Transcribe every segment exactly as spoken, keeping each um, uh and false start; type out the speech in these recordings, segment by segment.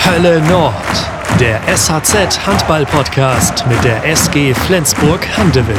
Hölle Nord, der S H Z Handball-Podcast mit der S G Flensburg-Handewitt.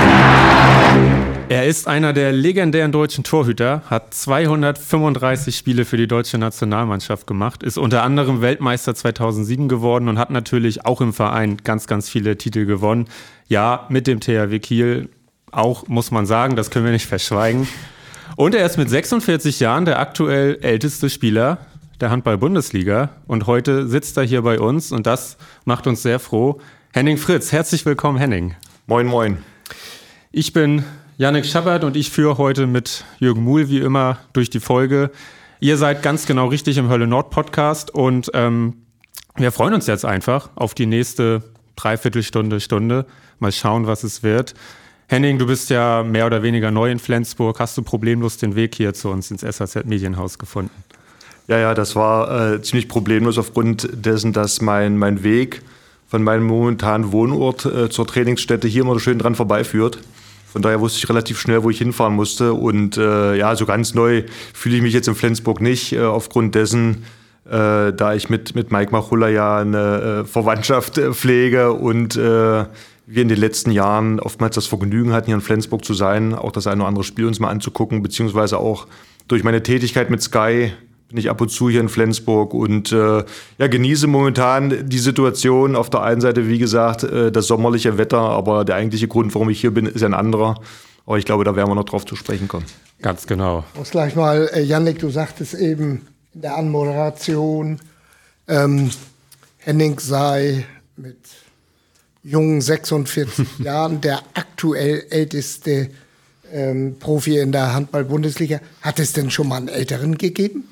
Er ist einer der legendären deutschen Torhüter, hat zweihundertfünfunddreißig Spiele für die deutsche Nationalmannschaft gemacht, ist unter anderem Weltmeister zweitausendsieben geworden und hat natürlich auch im Verein ganz, ganz viele Titel gewonnen. Ja, mit dem T H W Kiel auch, muss man sagen, das können wir nicht verschweigen. Und er ist mit sechsundvierzig Jahren der aktuell älteste Spieler der Handball-Bundesliga und heute sitzt er hier bei uns und das macht uns sehr froh. Henning Fritz, herzlich willkommen, Henning. Moin, moin. Ich bin Yannick Schabbert und ich führe heute mit Jürgen Muhl wie immer durch die Folge. Ihr seid ganz genau richtig im Hölle Nord Podcast und ähm, wir freuen uns jetzt einfach auf die nächste Dreiviertelstunde, Stunde. Mal schauen, was es wird. Henning, du bist ja mehr oder weniger neu in Flensburg. Hast du problemlos den Weg hier zu uns ins S H Z Medienhaus gefunden? Ja, ja, das war äh, ziemlich problemlos aufgrund dessen, dass mein, mein Weg von meinem momentanen Wohnort äh, zur Trainingsstätte hier immer schön dran vorbeiführt. Von daher wusste ich relativ schnell, wo ich hinfahren musste. Und äh, ja, so ganz neu fühle ich mich jetzt in Flensburg nicht, äh, aufgrund dessen, äh, da ich mit, mit Mike Machulla ja eine äh, Verwandtschaft äh, pflege und äh, wir in den letzten Jahren oftmals das Vergnügen hatten, hier in Flensburg zu sein, auch das eine oder andere Spiel uns mal anzugucken, beziehungsweise auch durch meine Tätigkeit mit Sky bin ich ab und zu hier in Flensburg und äh, ja, genieße momentan die Situation. Auf der einen Seite, wie gesagt, äh, das sommerliche Wetter, aber der eigentliche Grund, warum ich hier bin, ist ein anderer. Aber ich glaube, da werden wir noch drauf zu sprechen kommen. Ganz genau. Ich muss gleich mal, äh, Yannick, du sagtest eben in der Anmoderation, ähm, Henning sei mit jungen sechsundvierzig Jahren der aktuell älteste ähm, Profi in der Handball-Bundesliga. Hat es denn schon mal einen Älteren gegeben?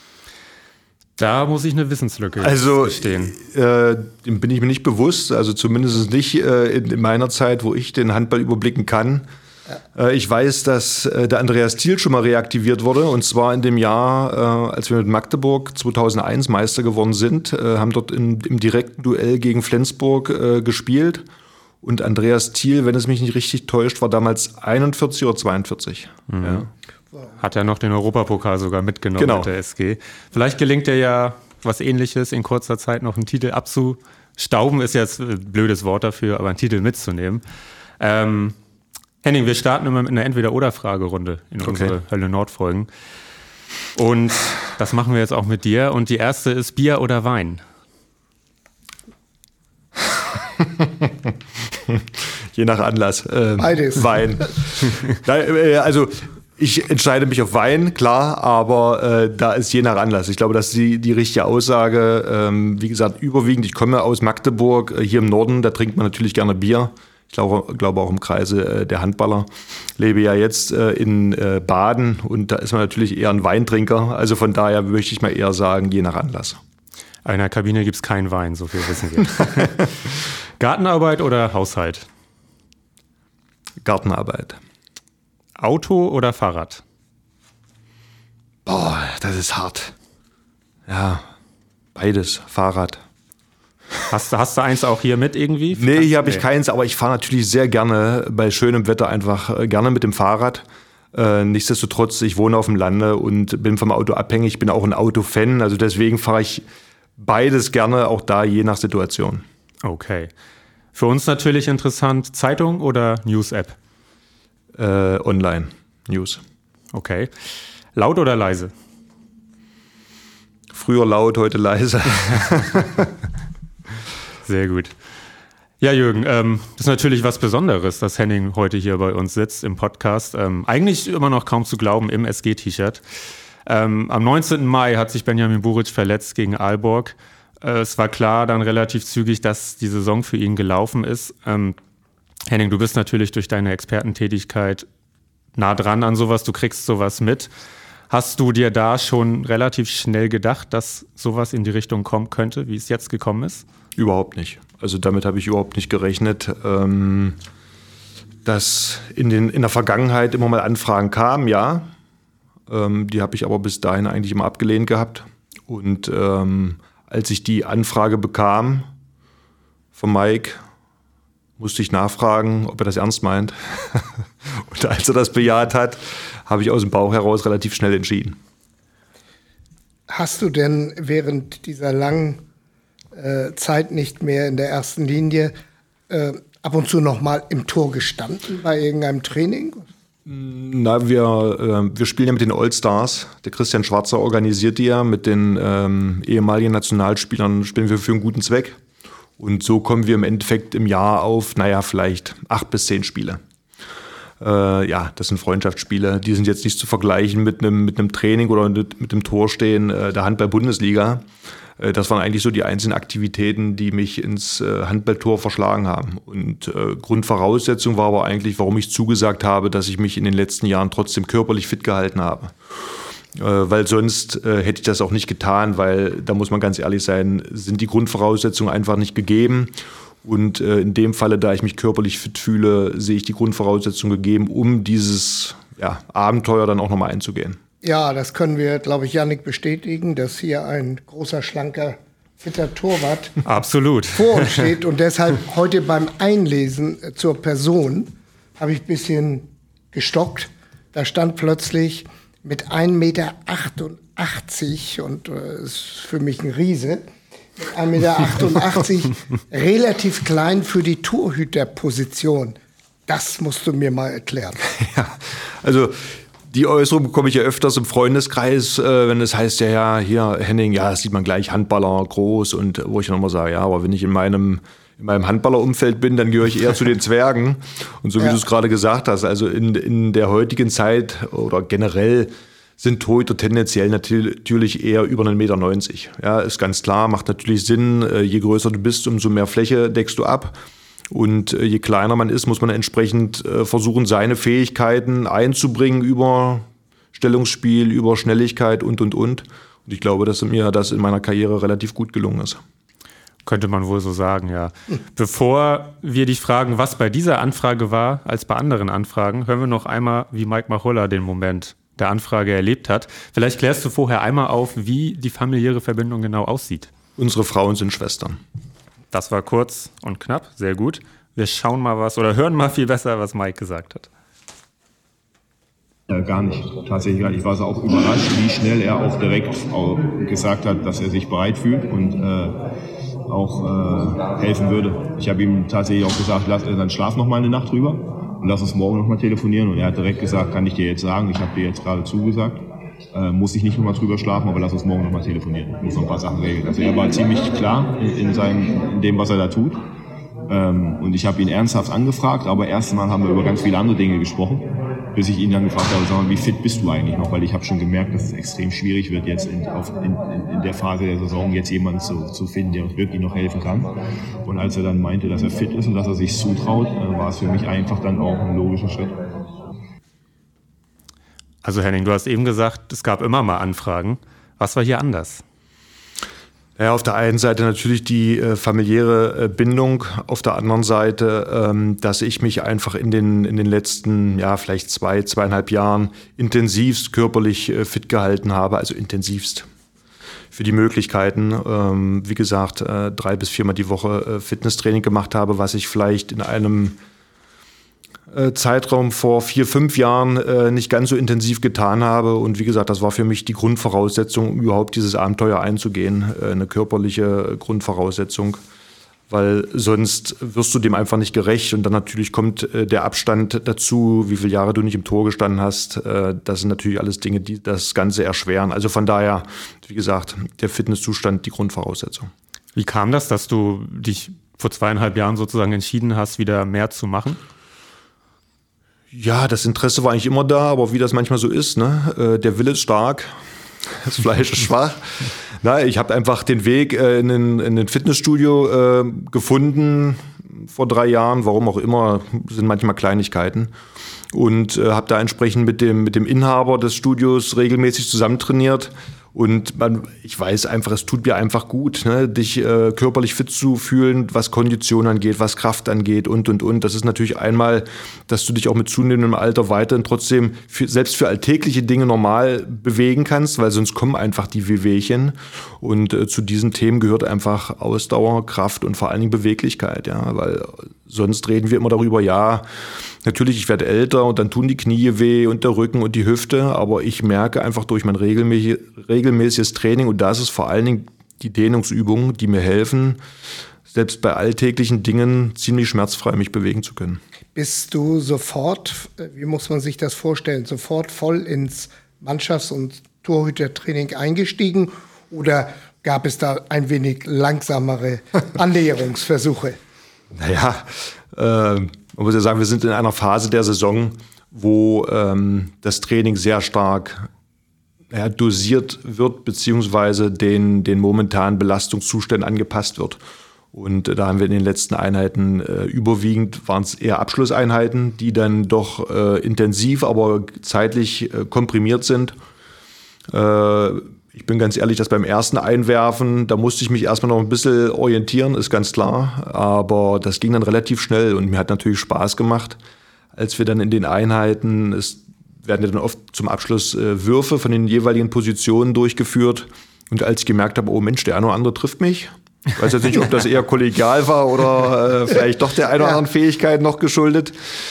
Da muss ich eine Wissenslücke also, gestehen. Äh, dem bin ich mir nicht bewusst, also zumindest nicht äh, in, in meiner Zeit, wo ich den Handball überblicken kann. Ja. Äh, ich weiß, dass äh, der Andreas Thiel schon mal reaktiviert wurde, und zwar in dem Jahr, äh, als wir mit Magdeburg zweitausendeins Meister geworden sind, äh, haben dort in, im direkten Duell gegen Flensburg äh, gespielt. Und Andreas Thiel, wenn es mich nicht richtig täuscht, war damals einundvierzig oder zweiundvierzig. Mhm. Ja. Hat er noch den Europapokal sogar mitgenommen genau. mit der S G. Vielleicht gelingt er ja was Ähnliches, in kurzer Zeit noch einen Titel abzustauben, ist jetzt ein blödes Wort dafür, aber einen Titel mitzunehmen. Ähm, Henning, wir starten immer mit einer Entweder-Oder-Fragerunde in okay. unsere Hölle-Nord-Folgen. Und das machen wir jetzt auch mit dir. Und die erste ist Bier oder Wein? Je nach Anlass. Ähm, Beides. Wein. Also ich entscheide mich auf Wein, klar, aber äh, da ist je nach Anlass. Ich glaube, das ist die, die richtige Aussage. Ähm, wie gesagt, überwiegend, ich komme aus Magdeburg, äh, hier im Norden, da trinkt man natürlich gerne Bier. Ich glaube, glaube auch im Kreise äh, der Handballer. Lebe ja jetzt äh, in äh, Baden und da ist man natürlich eher ein Weintrinker. Also von daher möchte ich mal eher sagen, je nach Anlass. In der Kabine gibt es keinen Wein, so viel wissen wir. Gartenarbeit oder Haushalt? Gartenarbeit. Auto oder Fahrrad? Boah, das ist hart. Ja, beides. Fahrrad. Hast, hast du eins auch hier mit irgendwie? Nee, hier habe ich keins, aber ich fahre natürlich sehr gerne bei schönem Wetter einfach äh, gerne mit dem Fahrrad. Äh, nichtsdestotrotz, ich wohne auf dem Lande und bin vom Auto abhängig, bin auch ein Autofan, also deswegen fahre ich beides gerne, auch da je nach Situation. Okay. Für uns natürlich interessant, Zeitung oder News-App? Äh, online, News. Okay. Laut oder leise? Früher laut, heute leise. Sehr gut. Ja, Jürgen, ähm, das ist natürlich was Besonderes, dass Henning heute hier bei uns sitzt im Podcast. Ähm, eigentlich immer noch kaum zu glauben, im S G-T-Shirt. Ähm, am neunzehnten Mai hat sich Benjamin Buric verletzt gegen Aalborg. Äh, es war klar dann relativ zügig, dass die Saison für ihn gelaufen ist. Ähm, Henning, du bist natürlich durch deine Expertentätigkeit nah dran an sowas, du kriegst sowas mit. Hast du dir da schon relativ schnell gedacht, dass sowas in die Richtung kommen könnte, wie es jetzt gekommen ist? Überhaupt nicht. Also damit habe ich überhaupt nicht gerechnet. Ähm, dass in, den, in der Vergangenheit immer mal Anfragen kamen, ja. Ähm, die habe ich aber bis dahin eigentlich immer abgelehnt gehabt. Und ähm, als ich die Anfrage bekam von Mike, musste ich nachfragen, ob er das ernst meint. Und als er das bejaht hat, habe ich aus dem Bauch heraus relativ schnell entschieden. Hast du denn während dieser langen äh, Zeit nicht mehr in der ersten Linie. Äh, ab und zu noch mal im Tor gestanden bei irgendeinem Training? Na, wir, äh, wir spielen ja mit den All-Stars. Der Christian Schwarzer organisiert die ja. Mit den ähm, ehemaligen Nationalspielern spielen wir für einen guten Zweck. Und so kommen wir im Endeffekt im Jahr auf, naja, vielleicht acht bis zehn Spiele. Äh, ja, das sind Freundschaftsspiele. Die sind jetzt nicht zu vergleichen mit einem mit einem Training oder mit, mit dem Torstehen äh, der Handball-Bundesliga. Äh, das waren eigentlich so die einzelnen Aktivitäten, die mich ins äh, Handballtor verschlagen haben. Und äh, Grundvoraussetzung war aber eigentlich, warum ich zugesagt habe, dass ich mich in den letzten Jahren trotzdem körperlich fit gehalten habe. Äh, weil sonst äh, hätte ich das auch nicht getan, weil, da muss man ganz ehrlich sein, sind die Grundvoraussetzungen einfach nicht gegeben. Und äh, in dem Falle, da ich mich körperlich fit fühle, sehe ich die Grundvoraussetzungen gegeben, um dieses ja, Abenteuer dann auch nochmal einzugehen. Ja, das können wir, glaube ich, Jannik bestätigen, dass hier ein großer, schlanker, fitter Torwart Absolut. vor uns steht. Und deshalb heute beim Einlesen zur Person habe ich ein bisschen gestockt. Da stand plötzlich mit ein Meter achtundachtzig und äh, ist für mich ein Riese, mit ein Meter achtundachtzig, relativ klein für die Torhüterposition. Das musst du mir mal erklären. Ja, also die Äußerung bekomme ich ja öfters im Freundeskreis, äh, wenn es heißt, ja, ja, hier Henning, ja, das sieht man gleich, Handballer, groß. Und wo ich dann immer sage, ja, aber wenn ich in meinem, in meinem Handballerumfeld bin, dann gehöre ich eher zu den Zwergen. Und so wie ja. du es gerade gesagt hast, also in, in der heutigen Zeit oder generell sind Torhüter tendenziell natürlich eher über einen Meter neunzig. Ja, ist ganz klar, macht natürlich Sinn, je größer du bist, umso mehr Fläche deckst du ab. Und je kleiner man ist, muss man entsprechend versuchen, seine Fähigkeiten einzubringen über Stellungsspiel, über Schnelligkeit und, und, und. Und ich glaube, dass mir das in meiner Karriere relativ gut gelungen ist. Könnte man wohl so sagen, ja. Bevor wir dich fragen, was bei dieser Anfrage war, als bei anderen Anfragen, hören wir noch einmal, wie Mike Machulla den Moment der Anfrage erlebt hat. Vielleicht klärst du vorher einmal auf, wie die familiäre Verbindung genau aussieht. Unsere Frauen sind Schwestern. Das war kurz und knapp, sehr gut. Wir schauen mal was oder hören mal viel besser, was Mike gesagt hat. Äh, gar nicht, tatsächlich. Ich war auch überrascht, wie schnell er auch direkt auch gesagt hat, dass er sich bereit fühlt und äh, auch äh, helfen würde. Ich habe ihm tatsächlich auch gesagt, lass, dann schlaf noch mal eine Nacht drüber und lass uns morgen noch mal telefonieren. Und er hat direkt gesagt, kann ich dir jetzt sagen, ich habe dir jetzt gerade zugesagt. Äh, muss ich nicht nochmal drüber schlafen, aber lass uns morgen nochmal telefonieren. Ich muss noch ein paar Sachen regeln. Also er war ziemlich klar in, in, seinem, in dem, was er da tut. Ähm, und ich habe ihn ernsthaft angefragt, aber erstmal haben wir über ganz viele andere Dinge gesprochen, bis ich ihn dann gefragt habe, sag mal, wie fit bist du eigentlich noch? Weil ich habe schon gemerkt, dass es extrem schwierig wird, jetzt in, auf, in, in der Phase der Saison jetzt jemanden zu, zu finden, der uns wirklich noch helfen kann. Und als er dann meinte, dass er fit ist und dass er sich zutraut, äh, war es für mich einfach dann auch ein logischer Schritt. Also Henning, du hast eben gesagt, es gab immer mal Anfragen. Was war hier anders? Ja, auf der einen Seite natürlich die äh, familiäre äh, Bindung, auf der anderen Seite, ähm, dass ich mich einfach in den, in den letzten, ja, vielleicht zwei, zweieinhalb Jahren intensivst körperlich äh, fit gehalten habe, also intensivst für die Möglichkeiten. Ähm, wie gesagt, äh, drei bis viermal die Woche äh, Fitnesstraining gemacht habe, was ich vielleicht in einem Zeitraum vor vier, fünf Jahren äh, nicht ganz so intensiv getan habe. Und wie gesagt, das war für mich die Grundvoraussetzung, um überhaupt dieses Abenteuer einzugehen. Äh, eine körperliche Grundvoraussetzung, weil sonst wirst du dem einfach nicht gerecht. Und dann natürlich kommt äh, der Abstand dazu, wie viele Jahre du nicht im Tor gestanden hast. Äh, das sind natürlich alles Dinge, die das Ganze erschweren. Also von daher, wie gesagt, der Fitnesszustand die Grundvoraussetzung. Wie kam das, dass du dich vor zweieinhalb Jahren sozusagen entschieden hast, wieder mehr zu machen? Ja, das Interesse war eigentlich immer da, aber wie das manchmal so ist, ne? Der Wille ist stark, das Fleisch ist schwach. Na, ich habe einfach den Weg in ein, in ein Fitnessstudio äh, gefunden vor drei Jahren, warum auch immer, sind manchmal Kleinigkeiten. Und äh, habe da entsprechend mit dem, mit dem Inhaber des Studios regelmäßig zusammentrainiert. Und man, ich weiß einfach, es tut mir einfach gut, ne, dich äh, körperlich fit zu fühlen, was Kondition angeht, was Kraft angeht und, und, und. Das ist natürlich einmal, dass du dich auch mit zunehmendem Alter weiterhin trotzdem für, selbst für alltägliche Dinge normal bewegen kannst, weil sonst kommen einfach die Wehwehchen. Und äh, zu diesen Themen gehört einfach Ausdauer, Kraft und vor allen Dingen Beweglichkeit, ja, weil sonst reden wir immer darüber, ja, natürlich, ich werde älter und dann tun die Knie weh und der Rücken und die Hüfte, aber ich merke einfach durch mein regelmäßig, regelmäßiges Training, und da ist es vor allen Dingen die Dehnungsübungen, die mir helfen, selbst bei alltäglichen Dingen ziemlich schmerzfrei mich bewegen zu können. Bist du sofort, wie muss man sich das vorstellen, sofort voll ins Mannschafts- und Torhütertraining eingestiegen oder gab es da ein wenig langsamere Annäherungsversuche? Naja, äh, man muss ja sagen, wir sind in einer Phase der Saison, wo ähm, das Training sehr stark ja, dosiert wird, beziehungsweise den, den momentanen Belastungszuständen angepasst wird. Und äh, da haben wir in den letzten Einheiten äh, überwiegend, waren es eher Abschlusseinheiten, die dann doch äh, intensiv, aber zeitlich äh, komprimiert sind. Äh, Ich bin ganz ehrlich, dass beim ersten Einwerfen, da musste ich mich erstmal noch ein bisschen orientieren, ist ganz klar. Aber das ging dann relativ schnell und mir hat natürlich Spaß gemacht, als wir dann in den Einheiten, es werden ja dann oft zum Abschluss äh, Würfe von den jeweiligen Positionen durchgeführt. Und als ich gemerkt habe, oh Mensch, der eine oder andere trifft mich. Ich weiß jetzt nicht, ob das eher kollegial war oder äh, vielleicht doch der einen oder anderen Fähigkeit noch geschuldet.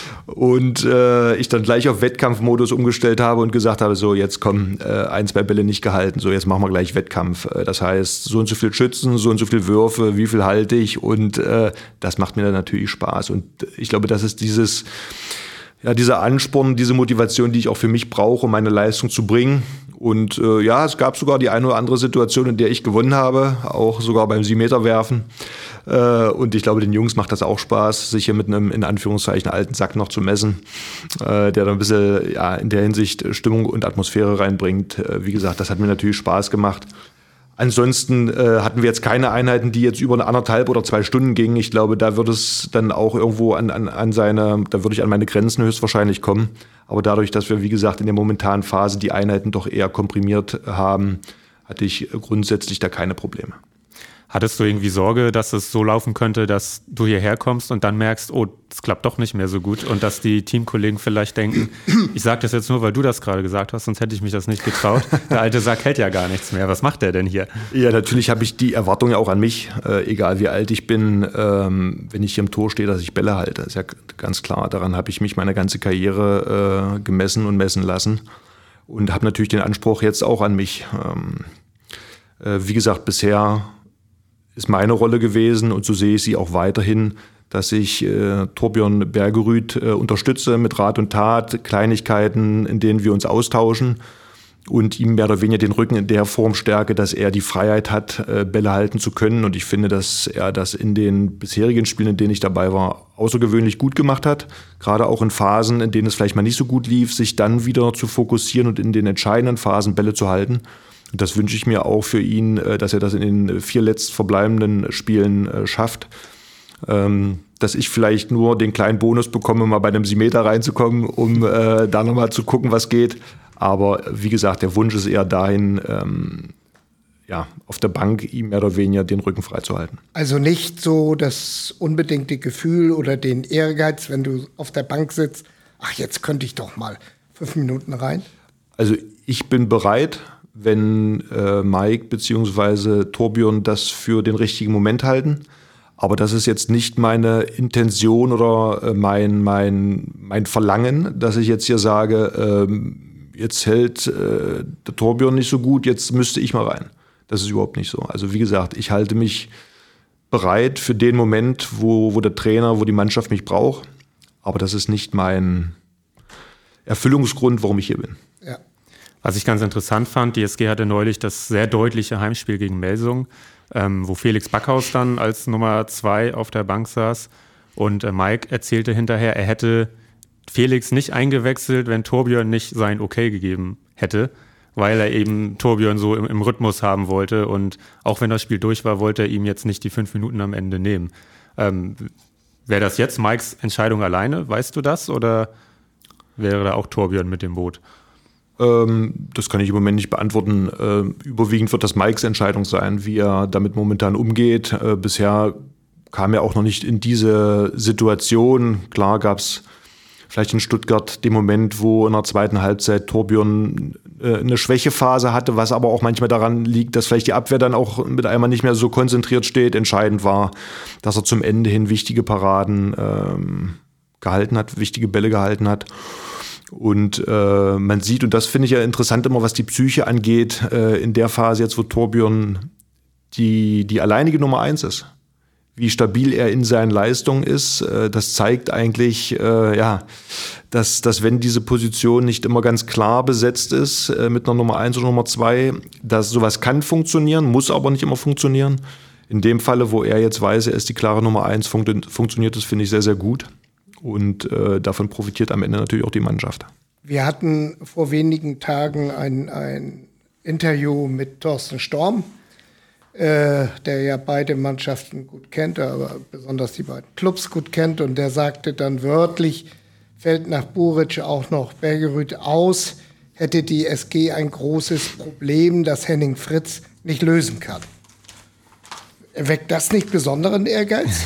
Und äh, ich dann gleich auf Wettkampfmodus umgestellt habe und gesagt habe, so jetzt kommen äh, ein, zwei Bälle nicht gehalten, so jetzt machen wir gleich Wettkampf. Äh, das heißt, so und so viel Schützen, so und so viel Würfe, wie viel halte ich und äh, das macht mir dann natürlich Spaß. Und ich glaube, das ist dieses, ja, dieser Ansporn, diese Motivation, die ich auch für mich brauche, um meine Leistung zu bringen. Und äh, ja, es gab sogar die eine oder andere Situation, in der ich gewonnen habe, auch sogar beim sieben-Meter-Werfen. Äh, und ich glaube, den Jungs macht das auch Spaß, sich hier mit einem, in Anführungszeichen, alten Sack noch zu messen, äh, der dann ein bisschen ja, in der Hinsicht Stimmung und Atmosphäre reinbringt. Äh, wie gesagt, das hat mir natürlich Spaß gemacht. Ansonsten äh, hatten wir jetzt keine Einheiten, die jetzt über eine anderthalb oder zwei Stunden gingen. Ich glaube, da würde es dann auch irgendwo an, an, an seine, da würde ich an meine Grenzen höchstwahrscheinlich kommen. Aber dadurch, dass wir, wie gesagt, in der momentanen Phase die Einheiten doch eher komprimiert haben, hatte ich grundsätzlich da keine Probleme. Hattest du irgendwie Sorge, dass es so laufen könnte, dass du hierher kommst und dann merkst, oh, es klappt doch nicht mehr so gut und dass die Teamkollegen vielleicht denken, ich sage das jetzt nur, weil du das gerade gesagt hast, sonst hätte ich mich das nicht getraut. Der alte Sack hält ja gar nichts mehr. Was macht der denn hier? Ja, natürlich habe ich die Erwartung ja auch an mich, äh, egal wie alt ich bin, ähm, wenn ich hier im Tor stehe, dass ich Bälle halte. Das ist ja ganz klar. Daran habe ich mich meine ganze Karriere äh, gemessen und messen lassen und habe natürlich den Anspruch jetzt auch an mich. Ähm, äh, wie gesagt, bisher ist meine Rolle gewesen und so sehe ich sie auch weiterhin, dass ich äh, Torbjörn Bergerud äh, unterstütze mit Rat und Tat, Kleinigkeiten, in denen wir uns austauschen und ihm mehr oder weniger den Rücken in der Form stärke, dass er die Freiheit hat, äh, Bälle halten zu können. Und ich finde, dass er das in den bisherigen Spielen, in denen ich dabei war, außergewöhnlich gut gemacht hat. Gerade auch in Phasen, in denen es vielleicht mal nicht so gut lief, sich dann wieder zu fokussieren und in den entscheidenden Phasen Bälle zu halten. Und das wünsche ich mir auch für ihn, dass er das in den vier letzt verbleibenden Spielen schafft. Dass ich vielleicht nur den kleinen Bonus bekomme, mal bei einem sieben Meter reinzukommen, um da nochmal zu gucken, was geht. Aber wie gesagt, der Wunsch ist eher dahin, ja, auf der Bank ihm mehr oder weniger den Rücken freizuhalten. Also nicht so das unbedingte Gefühl oder den Ehrgeiz, wenn du auf der Bank sitzt, ach, jetzt könnte ich doch mal fünf Minuten rein. Also ich bin bereit, wenn äh, Mike bzw. Torbjörn das für den richtigen Moment halten. Aber das ist jetzt nicht meine Intention oder äh, mein, mein, mein Verlangen, dass ich jetzt hier sage, äh, jetzt hält äh, der Torbjörn nicht so gut, jetzt müsste ich mal rein. Das ist überhaupt nicht so. Also wie gesagt, ich halte mich bereit für den Moment, wo, wo der Trainer, wo die Mannschaft mich braucht. Aber das ist nicht mein Erfüllungsgrund, warum ich hier bin. Ja. Was ich ganz interessant fand, die S G hatte neulich das sehr deutliche Heimspiel gegen Melsung, ähm, wo Felix Backhaus dann als Nummer zwei auf der Bank saß. Und äh, Mike erzählte hinterher, er hätte Felix nicht eingewechselt, wenn Torbjörn nicht sein Okay gegeben hätte, weil er eben Torbjörn so im, im Rhythmus haben wollte. Und auch wenn das Spiel durch war, wollte er ihm jetzt nicht die fünf Minuten am Ende nehmen. Ähm, wäre das jetzt Mikes Entscheidung alleine, weißt du das? Oder wäre da auch Torbjörn mit dem Boot? Das kann ich im Moment nicht beantworten. Überwiegend wird das Mikes Entscheidung sein, wie er damit momentan umgeht. Bisher kam er auch noch nicht in diese Situation. Klar gab es vielleicht in Stuttgart den Moment, wo in der zweiten Halbzeit Torbjörn eine Schwächephase hatte, was aber auch manchmal daran liegt, dass vielleicht die Abwehr dann auch mit einmal nicht mehr so konzentriert steht. Entscheidend war, dass er zum Ende hin wichtige Paraden ähm, gehalten hat, wichtige Bälle gehalten hat. Und äh, man sieht, und das finde ich ja interessant immer, was die Psyche angeht, äh, in der Phase jetzt, wo Torbjörn die, die alleinige Nummer eins ist. Wie stabil er in seinen Leistungen ist, äh, das zeigt eigentlich, äh, ja, dass, dass wenn diese Position nicht immer ganz klar besetzt ist äh, mit einer Nummer eins oder Nummer zwei, dass sowas kann funktionieren, muss aber nicht immer funktionieren. In dem Falle, wo er jetzt weiß, er ist die klare Nummer eins, funkt, funktioniert das, finde ich, sehr, sehr gut. Und äh, davon profitiert am Ende natürlich auch die Mannschaft. Wir hatten vor wenigen Tagen ein, ein Interview mit Thorsten Storm, äh, der ja beide Mannschaften gut kennt, aber besonders die beiden Clubs gut kennt. Und der sagte dann wörtlich, fällt nach Buric auch noch Bergerud aus, hätte die S G ein großes Problem, das Henning Fritz nicht lösen kann. Erweckt das nicht besonderen Ehrgeiz?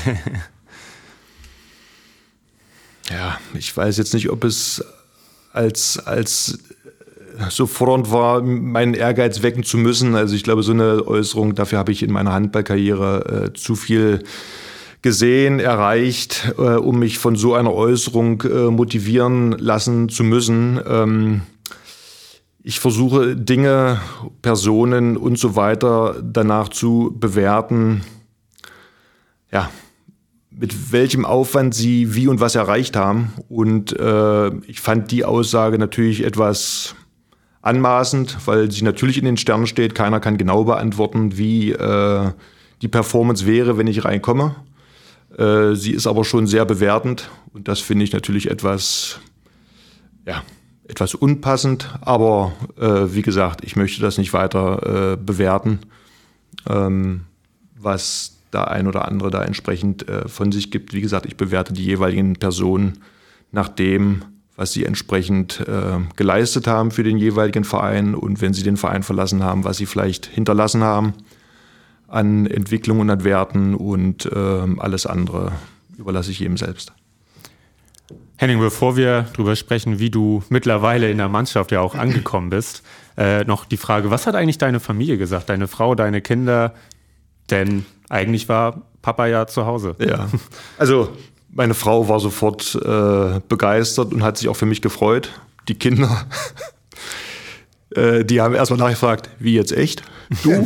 Ja, ich weiß jetzt nicht, ob es als, als so fordernd war, meinen Ehrgeiz wecken zu müssen. Also ich glaube, so eine Äußerung, dafür habe ich in meiner Handballkarriere äh, zu viel gesehen, erreicht, äh, um mich von so einer Äußerung äh, motivieren lassen zu müssen. Ähm, ich versuche Dinge, Personen und so weiter danach zu bewerten, ja, mit welchem Aufwand sie wie und was erreicht haben. Und äh, ich fand die Aussage natürlich etwas anmaßend, weil sie natürlich in den Sternen steht. Keiner kann genau beantworten, wie äh, die Performance wäre, wenn ich reinkomme. Äh, sie ist aber schon sehr bewertend und das finde ich natürlich etwas, ja, etwas unpassend. Aber äh, wie gesagt, ich möchte das nicht weiter äh, bewerten, ähm, was der ein oder andere da entsprechend äh, von sich gibt. Wie gesagt, ich bewerte die jeweiligen Personen nach dem, was sie entsprechend äh, geleistet haben für den jeweiligen Verein und wenn sie den Verein verlassen haben, was sie vielleicht hinterlassen haben an Entwicklung und an Werten und äh, alles andere überlasse ich jedem selbst. Henning, bevor wir darüber sprechen, wie du mittlerweile in der Mannschaft ja auch angekommen bist, äh, noch die Frage, was hat eigentlich deine Familie gesagt, deine Frau, deine Kinder? Denn eigentlich war Papa ja zu Hause. Ja, also meine Frau war sofort äh, begeistert und hat sich auch für mich gefreut. Die Kinder, äh, die haben erstmal nachgefragt, wie jetzt echt? Du?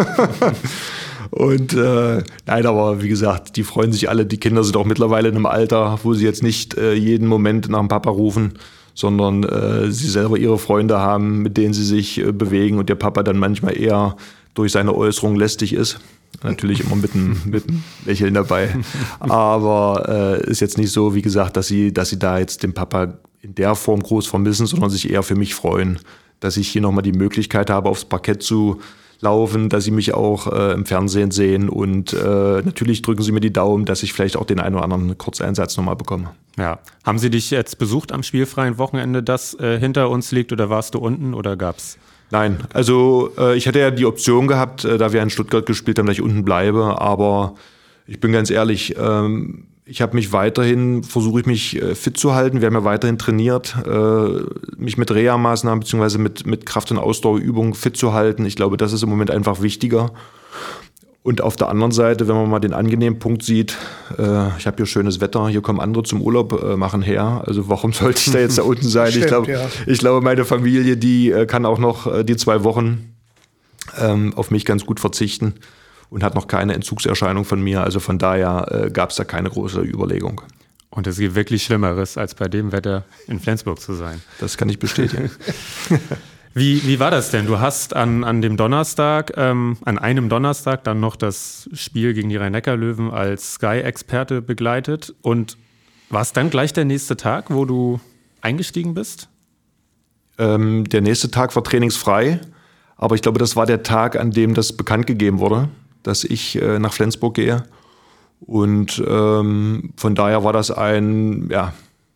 Und äh, nein, aber wie gesagt, die freuen sich alle. Die Kinder sind auch mittlerweile in einem Alter, wo sie jetzt nicht äh, jeden Moment nach dem Papa rufen, sondern äh, sie selber ihre Freunde haben, mit denen sie sich äh, bewegen und der Papa dann manchmal eher durch seine Äußerung lästig ist. Natürlich immer mit einem, mit einem Lächeln dabei. Aber äh, ist jetzt nicht so, wie gesagt, dass sie, dass sie da jetzt den Papa in der Form groß vermissen, sondern sich eher für mich freuen, dass ich hier nochmal die Möglichkeit habe, aufs Parkett zu laufen, dass sie mich auch äh, im Fernsehen sehen und äh, natürlich drücken sie mir die Daumen, dass ich vielleicht auch den einen oder anderen Kurzeinsatz nochmal bekomme. Ja. Haben sie dich jetzt besucht am spielfreien Wochenende, das äh, hinter uns liegt, oder warst du unten oder gab's? Nein, also äh, ich hätte ja die Option gehabt, äh, da wir in Stuttgart gespielt haben, dass ich unten bleibe, aber ich bin ganz ehrlich, ähm, ich habe mich weiterhin, versuche ich mich äh, fit zu halten, wir haben ja weiterhin trainiert, äh, mich mit Reha-Maßnahmen bzw. mit, mit Kraft- und Ausdauerübungen fit zu halten. Ich glaube, das ist im Moment einfach wichtiger. Und auf der anderen Seite, wenn man mal den angenehmen Punkt sieht, äh, ich habe hier schönes Wetter, hier kommen andere zum Urlaub äh, machen her. Also warum sollte ich da jetzt da unten sein? Stimmt, ich glaube, ja. ich glaube, meine Familie, die äh, kann auch noch äh, die zwei Wochen ähm, auf mich ganz gut verzichten und hat noch keine Entzugserscheinung von mir. Also von daher äh, gab es da keine große Überlegung. Und es gibt wirklich Schlimmeres, als bei dem Wetter in Flensburg zu sein. Das kann ich bestätigen. Wie, wie war das denn? Du hast an, an dem Donnerstag, ähm, an einem Donnerstag dann noch das Spiel gegen die Rhein-Neckar-Löwen als Sky-Experte begleitet. Und war es dann gleich der nächste Tag, wo du eingestiegen bist? Ähm, der nächste Tag war trainingsfrei. Aber ich glaube, das war der Tag, an dem das bekannt gegeben wurde, dass ich äh, nach Flensburg gehe. Und ähm, von daher war das ein, ja,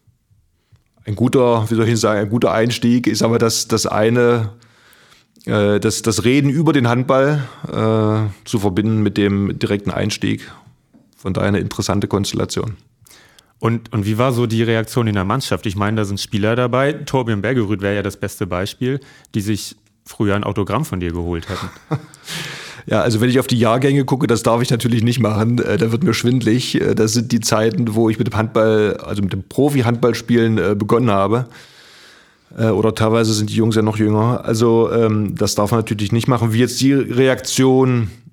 ein guter, wie soll ich sagen, ein guter Einstieg. Ich sage mal, das, das eine, äh, das, das Reden über den Handball äh, zu verbinden mit dem direkten Einstieg. Von daher eine interessante Konstellation. Und, und wie war so die Reaktion in der Mannschaft? Ich meine, da sind Spieler dabei. Torbjörn Bergerud wäre ja das beste Beispiel, die sich früher ein Autogramm von dir geholt hätten. Ja, also wenn ich auf die Jahrgänge gucke, das darf ich natürlich nicht machen, äh, da wird mir schwindelig. Äh, das sind die Zeiten, wo ich mit dem Handball, also mit dem Profi-Handballspielen äh, begonnen habe. Äh, oder teilweise sind die Jungs ja noch jünger. Also ähm, das darf man natürlich nicht machen. Wie jetzt die Reaktion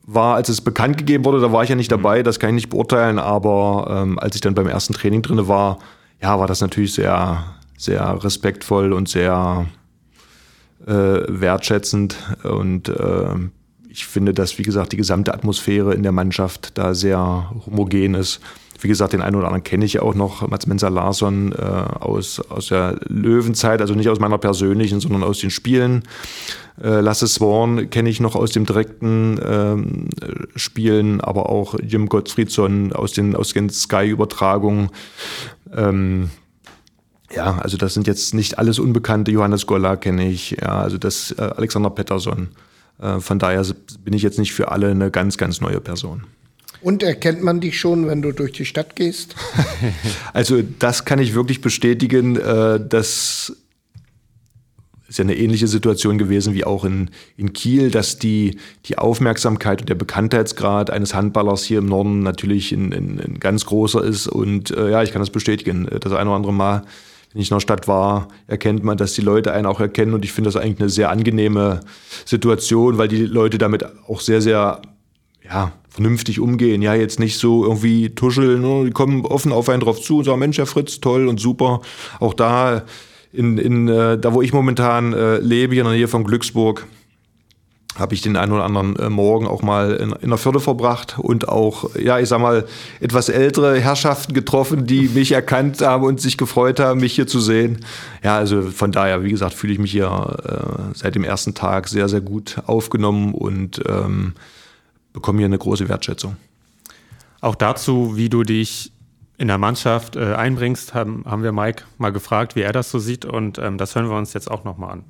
war, als es bekannt gegeben wurde, da war ich ja nicht dabei, das kann ich nicht beurteilen, aber ähm, als ich dann beim ersten Training drin war, ja, war das natürlich sehr, sehr respektvoll und sehr äh, wertschätzend und äh, ich finde, dass, wie gesagt, die gesamte Atmosphäre in der Mannschaft da sehr homogen ist. Wie gesagt, den einen oder anderen kenne ich auch noch, Mats Mensa Larsson äh, aus, aus der Löwenzeit, also nicht aus meiner persönlichen, sondern aus den Spielen. Äh, Lasse Swan kenne ich noch aus dem direkten ähm, Spielen, aber auch Jim Gottfriedson aus den, aus den Sky-Übertragungen. Ähm, ja, also das sind jetzt nicht alles Unbekannte. Johannes Golla kenne ich, ja, also das äh, Alexander Pettersson. Äh, von daher bin ich jetzt nicht für alle eine ganz, ganz neue Person. Und erkennt man dich schon, wenn du durch die Stadt gehst? Also das kann ich wirklich bestätigen. Äh, das ist ja eine ähnliche Situation gewesen wie auch in, in Kiel, dass die, die Aufmerksamkeit und der Bekanntheitsgrad eines Handballers hier im Norden natürlich ein, ein, ein ganz großer ist. Und äh, ja, ich kann das bestätigen. Das eine oder andere Mal, wenn ich in der Stadt war, erkennt man, dass die Leute einen auch erkennen. Und ich finde das eigentlich eine sehr angenehme Situation, weil die Leute damit auch sehr, sehr ja, vernünftig umgehen. Ja, jetzt nicht so irgendwie tuscheln. Die kommen offen auf einen drauf zu und sagen, Mensch, Herr Fritz, toll und super. Auch da, in, in, äh, da wo ich momentan äh, lebe, hier in der Nähe von Glücksburg, habe ich den einen oder anderen äh, Morgen auch mal in, in der Förde verbracht und auch, ja, ich sag mal, etwas ältere Herrschaften getroffen, die mich erkannt haben und sich gefreut haben, mich hier zu sehen. Ja, also von daher, wie gesagt, fühle ich mich hier äh, seit dem ersten Tag sehr, sehr gut aufgenommen und ähm, bekomme hier eine große Wertschätzung. Auch dazu, wie du dich in der Mannschaft äh, einbringst, haben, haben wir Mike mal gefragt, wie er das so sieht und ähm, das hören wir uns jetzt auch nochmal an.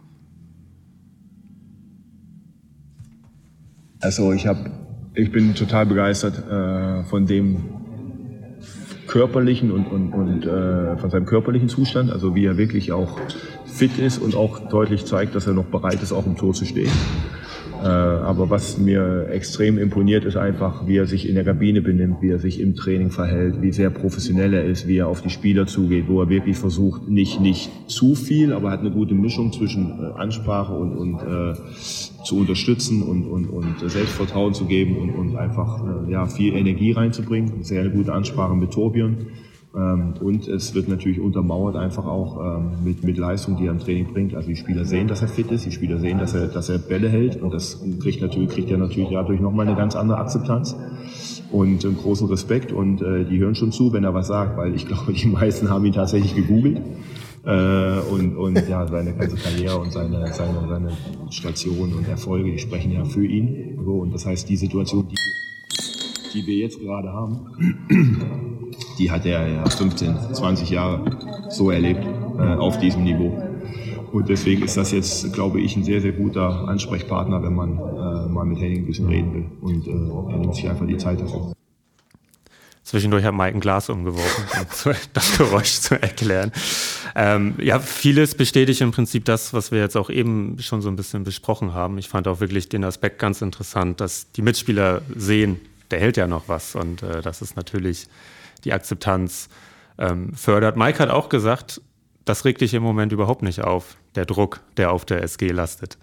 Also ich habe, ich bin total begeistert äh, von dem körperlichen und, und, und äh, von seinem körperlichen Zustand, also wie er wirklich auch fit ist und auch deutlich zeigt, dass er noch bereit ist, auch im Tor zu stehen. Äh, aber was mir extrem imponiert, ist einfach, wie er sich in der Kabine benimmt, wie er sich im Training verhält, wie sehr professionell er ist, wie er auf die Spieler zugeht, wo er wirklich versucht, nicht, nicht zu viel, aber hat eine gute Mischung zwischen äh, Ansprache und, und äh, zu unterstützen und, und, und Selbstvertrauen zu geben und, und einfach äh, ja, viel Energie reinzubringen. Sehr eine gute Ansprache mit Torbjörn. Ähm, und es wird natürlich untermauert einfach auch ähm, mit, mit Leistung, die er im Training bringt. Also die Spieler sehen, dass er fit ist, die Spieler sehen, dass er, dass er Bälle hält und das kriegt, natürlich, kriegt er natürlich dadurch nochmal eine ganz andere Akzeptanz und einen großen Respekt und äh, die hören schon zu, wenn er was sagt, weil ich glaube, die meisten haben ihn tatsächlich gegoogelt. Äh, und, und ja, seine ganze Karriere und seine, seine, seine Stationen und Erfolge, die sprechen ja für ihn. So, und das heißt, die Situation, die, die wir jetzt gerade haben, die hat er ja fünfzehn, zwanzig Jahre so erlebt, äh, auf diesem Niveau. Und deswegen ist das jetzt, glaube ich, ein sehr, sehr guter Ansprechpartner, wenn man äh, mal mit Henning ein bisschen reden will. Und äh, er nimmt sich einfach die Zeit dafür. Zwischendurch hat Mike ein Glas umgeworfen, um das Geräusch zu erklären. Ähm, ja, vieles bestätigt im Prinzip das, was wir jetzt auch eben schon so ein bisschen besprochen haben. Ich fand auch wirklich den Aspekt ganz interessant, dass die Mitspieler sehen, der hält ja noch was und äh, das ist natürlich die Akzeptanz ähm, fördert. Mike hat auch gesagt, das regt dich im Moment überhaupt nicht auf, der Druck, der auf der S G lastet.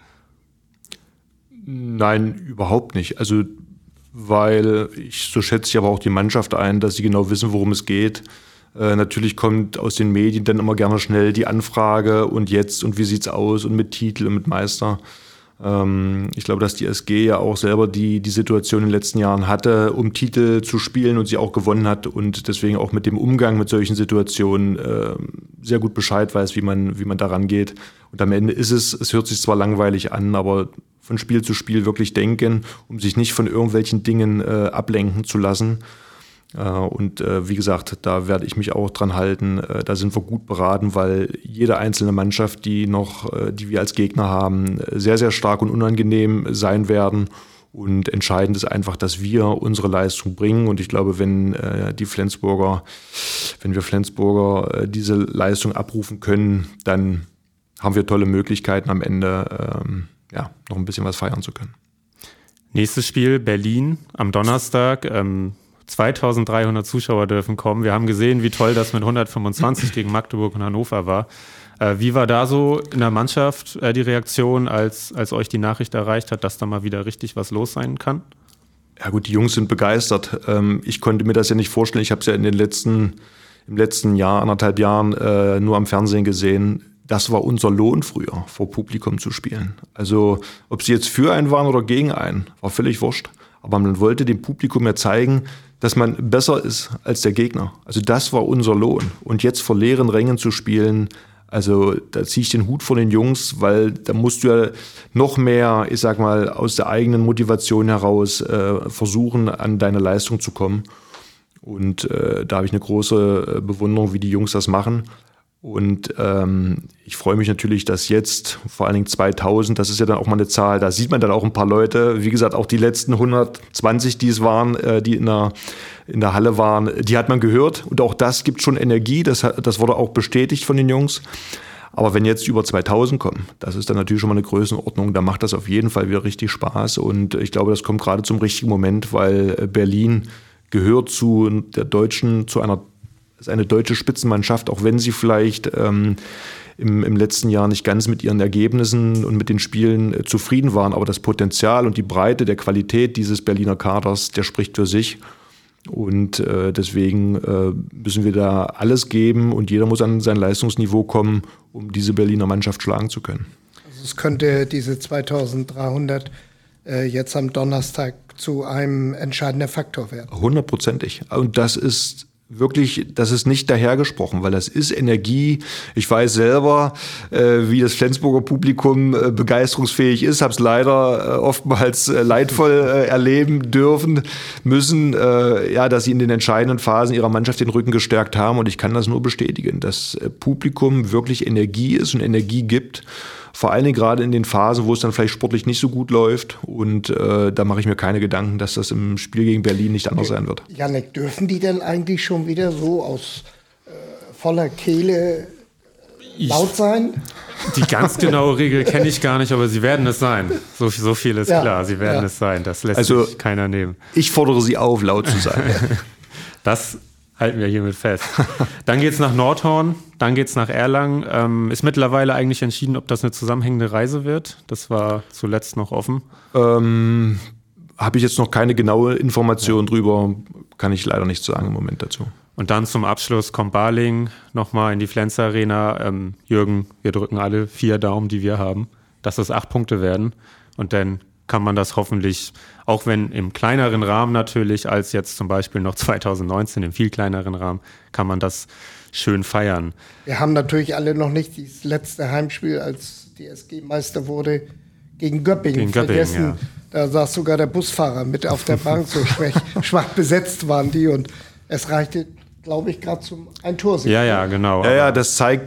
Nein, überhaupt nicht. Also weil ich, so schätze ich aber auch die Mannschaft ein, dass sie genau wissen, worum es geht. Äh, natürlich kommt aus den Medien dann immer gerne schnell die Anfrage und jetzt und wie sieht's aus und mit Titel und mit Meister. Ähm, ich glaube, dass die S G ja auch selber die, die Situation in den letzten Jahren hatte, um Titel zu spielen und sie auch gewonnen hat und deswegen auch mit dem Umgang mit solchen Situationen äh, sehr gut Bescheid weiß, wie man, wie man daran geht. Und am Ende ist es, es hört sich zwar langweilig an, aber von Spiel zu Spiel wirklich denken, um sich nicht von irgendwelchen Dingen äh, ablenken zu lassen. Äh, und äh, wie gesagt, da werde ich mich auch dran halten. Äh, da sind wir gut beraten, weil jede einzelne Mannschaft, die noch, äh, die wir als Gegner haben, sehr, sehr stark und unangenehm sein werden. Und entscheidend ist einfach, dass wir unsere Leistung bringen. Und ich glaube, wenn äh, die Flensburger, wenn wir Flensburger äh, diese Leistung abrufen können, dann haben wir tolle Möglichkeiten am Ende, ähm, ja, noch ein bisschen was feiern zu können. Nächstes Spiel, Berlin am Donnerstag. Ähm, zweitausenddreihundert Zuschauer dürfen kommen. Wir haben gesehen, wie toll das mit hundertfünfundzwanzig gegen Magdeburg und Hannover war. Äh, wie war da so in der Mannschaft äh, die Reaktion, als, als euch die Nachricht erreicht hat, dass da mal wieder richtig was los sein kann? Ja gut, die Jungs sind begeistert. Ähm, ich konnte mir das ja nicht vorstellen. Ich habe es ja in den letzten, im letzten Jahr, anderthalb Jahren äh, nur am Fernsehen gesehen. Das war unser Lohn früher, vor Publikum zu spielen. Also ob sie jetzt für einen waren oder gegen einen, war völlig wurscht. Aber man wollte dem Publikum ja zeigen, dass man besser ist als der Gegner. Also das war unser Lohn. Und jetzt vor leeren Rängen zu spielen, also da ziehe ich den Hut vor den Jungs, weil da musst du ja noch mehr, ich sag mal, aus der eigenen Motivation heraus äh, versuchen, an deine Leistung zu kommen. Und äh, da habe ich eine große Bewunderung, wie die Jungs das machen. Und ähm, ich freue mich natürlich, dass jetzt, vor allen Dingen zweitausend, das ist ja dann auch mal eine Zahl, da sieht man dann auch ein paar Leute, wie gesagt, auch die letzten hundertzwanzig, die es waren, äh, die in der, in der Halle waren, die hat man gehört. Und auch das gibt schon Energie, das, das wurde auch bestätigt von den Jungs. Aber wenn jetzt über zweitausend kommen, das ist dann natürlich schon mal eine Größenordnung, da macht das auf jeden Fall wieder richtig Spaß. Und ich glaube, das kommt gerade zum richtigen Moment, weil Berlin gehört zu der deutschen, zu einer ist eine deutsche Spitzenmannschaft, auch wenn sie vielleicht ähm, im, im letzten Jahr nicht ganz mit ihren Ergebnissen und mit den Spielen äh, zufrieden waren. Aber das Potenzial und die Breite der Qualität dieses Berliner Kaders, der spricht für sich. Und äh, deswegen äh, müssen wir da alles geben und jeder muss an sein Leistungsniveau kommen, um diese Berliner Mannschaft schlagen zu können. Also es könnte diese zweitausenddreihundert äh, jetzt am Donnerstag zu einem entscheidenden Faktor werden. Hundertprozentig. Und das ist wirklich, das ist nicht dahergesprochen, weil das ist Energie. Ich weiß selber, äh, wie das Flensburger Publikum äh, begeisterungsfähig ist, habe es leider äh, oftmals äh, leidvoll äh, erleben dürfen müssen, äh, ja, dass sie in den entscheidenden Phasen ihrer Mannschaft den Rücken gestärkt haben. Und ich kann das nur bestätigen, dass äh, Publikum wirklich Energie ist und Energie gibt. Vor allen Dingen gerade in den Phasen, wo es dann vielleicht sportlich nicht so gut läuft. Und äh, da mache ich mir keine Gedanken, dass das im Spiel gegen Berlin nicht anders sein wird. Jannik, dürfen die denn eigentlich schon wieder so aus äh, voller Kehle laut sein? Die ganz genaue Regel kenne ich gar nicht, aber sie werden es sein. So, so viel ist ja, klar, sie werden ja. es sein. Das lässt also, sich keiner nehmen. Ich fordere sie auf, laut zu sein. Das halten wir hiermit fest. Dann geht's nach Nordhorn, dann geht's nach Erlangen. Ähm, ist mittlerweile eigentlich entschieden, ob das eine zusammenhängende Reise wird? Das war zuletzt noch offen. Ähm, habe ich jetzt noch keine genaue Information ja. drüber, kann ich leider nicht sagen im Moment dazu. Und dann zum Abschluss kommt Baling nochmal in die Flens Arena. Ähm, Jürgen, wir drücken alle vier Daumen, die wir haben, dass es acht Punkte werden. Und dann kann man das hoffentlich, auch wenn im kleineren Rahmen natürlich, als jetzt zum Beispiel noch zweitausendneunzehn, im viel kleineren Rahmen, kann man das schön feiern. Wir haben natürlich alle noch nicht das letzte Heimspiel, als die S G Meister wurde, gegen Göppingen gegen vergessen. Göppingen, ja. Da saß sogar der Busfahrer mit auf der Bank, so schwach, schwach besetzt waren die. Und es reichte, glaube ich, gerade zum ein Tor. Ja, ja, genau. Ja, ja, das zeigt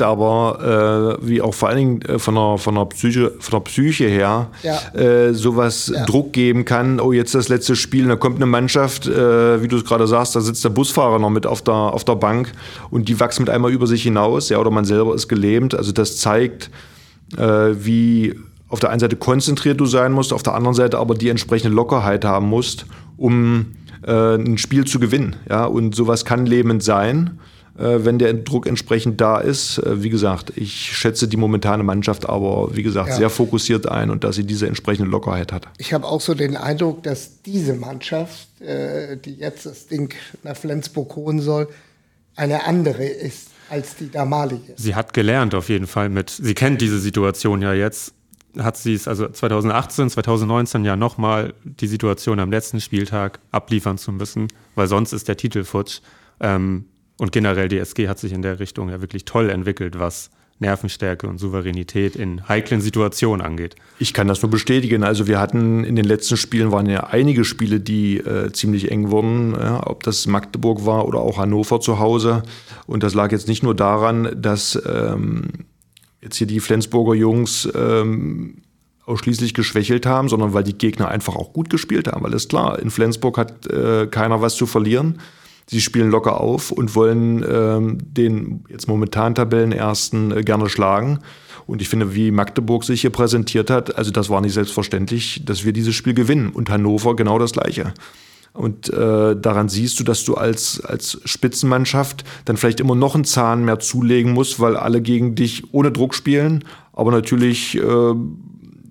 aber, äh, wie auch vor allen Dingen äh, von, der, von, der Psyche, von der Psyche her ja. äh, sowas ja. Druck geben kann. Oh, jetzt das letzte Spiel, da kommt eine Mannschaft, äh, wie du es gerade sagst, da sitzt der Busfahrer noch mit auf der, auf der Bank und die wachsen mit einmal über sich hinaus, ja, oder man selber ist gelähmt. Also das zeigt, äh, wie auf der einen Seite konzentriert du sein musst, auf der anderen Seite aber die entsprechende Lockerheit haben musst, um ein Spiel zu gewinnen. Ja? Und sowas kann lebend sein, äh, wenn der Druck entsprechend da ist. Äh, wie gesagt, ich schätze die momentane Mannschaft aber, wie gesagt, ja. sehr fokussiert ein und dass sie diese entsprechende Lockerheit hat. Ich habe auch so den Eindruck, dass diese Mannschaft, äh, die jetzt das Ding nach Flensburg holen soll, eine andere ist als die damalige. Sie hat gelernt auf jeden Fall mit, sie kennt diese Situation ja jetzt, hat sie es also zweitausendachtzehn, zweitausendneunzehn ja nochmal die Situation am letzten Spieltag abliefern zu müssen, weil sonst ist der Titel futsch. Ähm, und generell die S G hat sich in der Richtung ja wirklich toll entwickelt, was Nervenstärke und Souveränität in heiklen Situationen angeht. Ich kann das nur bestätigen. Also wir hatten in den letzten Spielen waren ja einige Spiele, die äh, ziemlich eng wurden, ja, ob das Magdeburg war oder auch Hannover zu Hause. Und das lag jetzt nicht nur daran, dass ähm, jetzt hier die Flensburger Jungs ähm, ausschließlich geschwächelt haben, sondern weil die Gegner einfach auch gut gespielt haben. Weil ist klar, in Flensburg hat äh, keiner was zu verlieren. Sie spielen locker auf und wollen ähm, den jetzt momentan Tabellenersten äh, gerne schlagen. Und ich finde, wie Magdeburg sich hier präsentiert hat, also das war nicht selbstverständlich, dass wir dieses Spiel gewinnen. Und Hannover genau das Gleiche. Und äh, daran siehst du, dass du als, als Spitzenmannschaft dann vielleicht immer noch einen Zahn mehr zulegen musst, weil alle gegen dich ohne Druck spielen, aber natürlich äh,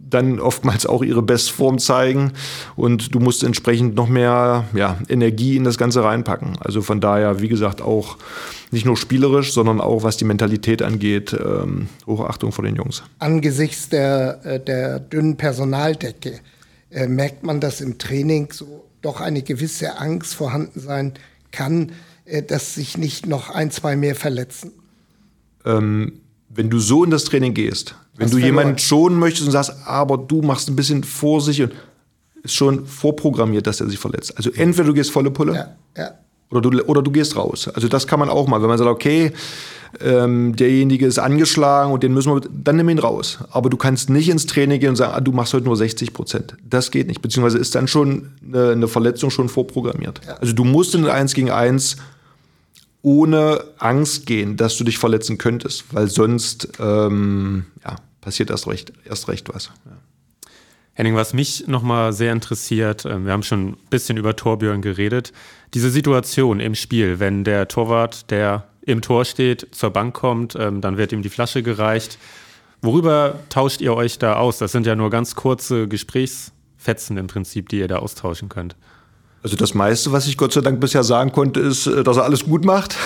dann oftmals auch ihre Bestform zeigen und du musst entsprechend noch mehr ja, Energie in das Ganze reinpacken. Also von daher, wie gesagt, auch nicht nur spielerisch, sondern auch was die Mentalität angeht, ähm, Hochachtung vor den Jungs. Angesichts der, der dünnen Personaldecke äh, merkt man, dass im Training so doch eine gewisse Angst vorhanden sein kann, äh, dass sich nicht noch ein, zwei mehr verletzen? Ähm, wenn du so in das Training gehst, wenn du jemanden schonen möchtest und sagst, aber du machst ein bisschen Vorsicht, ist schon vorprogrammiert, dass er sich verletzt. Also entweder du gehst volle Pulle ja, ja. Oder, du, oder du gehst raus. Also das kann man auch mal, wenn man sagt, okay, ähm, derjenige ist angeschlagen und den müssen wir, dann nimm ihn raus. Aber du kannst nicht ins Training gehen und sagen, ah, du machst heute nur sechzig Prozent. Das geht nicht. Beziehungsweise ist dann schon eine, eine Verletzung schon vorprogrammiert. Ja. Also du musst in eins gegen eins ohne Angst gehen, dass du dich verletzen könntest, weil sonst ähm, ja, passiert erst recht, erst recht was. Ja. Henning, was mich nochmal sehr interessiert, wir haben schon ein bisschen über Torbjörn geredet, diese Situation im Spiel, wenn der Torwart, der im Tor steht, zur Bank kommt, dann wird ihm die Flasche gereicht. Worüber tauscht ihr euch da aus? Das sind ja nur ganz kurze Gesprächsfetzen im Prinzip, die ihr da austauschen könnt. Also das meiste, was ich Gott sei Dank bisher sagen konnte, ist, dass er alles gut macht.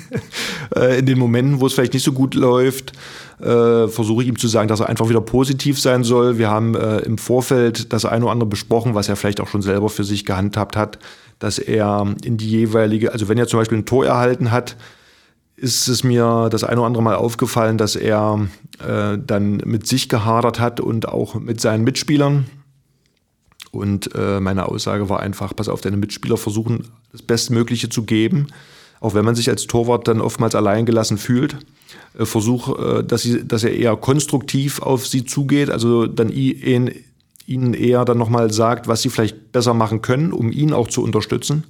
In den Momenten, wo es vielleicht nicht so gut läuft, äh, versuche ich ihm zu sagen, dass er einfach wieder positiv sein soll. Wir haben äh, im Vorfeld das eine oder andere besprochen, was er vielleicht auch schon selber für sich gehandhabt hat, dass er in die jeweilige, also wenn er zum Beispiel ein Tor erhalten hat, ist es mir das eine oder andere Mal aufgefallen, dass er äh, dann mit sich gehadert hat und auch mit seinen Mitspielern. Und äh, meine Aussage war einfach, pass auf, deine Mitspieler versuchen, das Bestmögliche zu geben. Auch wenn man sich als Torwart dann oftmals alleingelassen fühlt. Äh, versuch, äh, dass, sie, dass er eher konstruktiv auf sie zugeht, also dann ihn, ihnen eher dann nochmal sagt, was sie vielleicht besser machen können, um ihn auch zu unterstützen.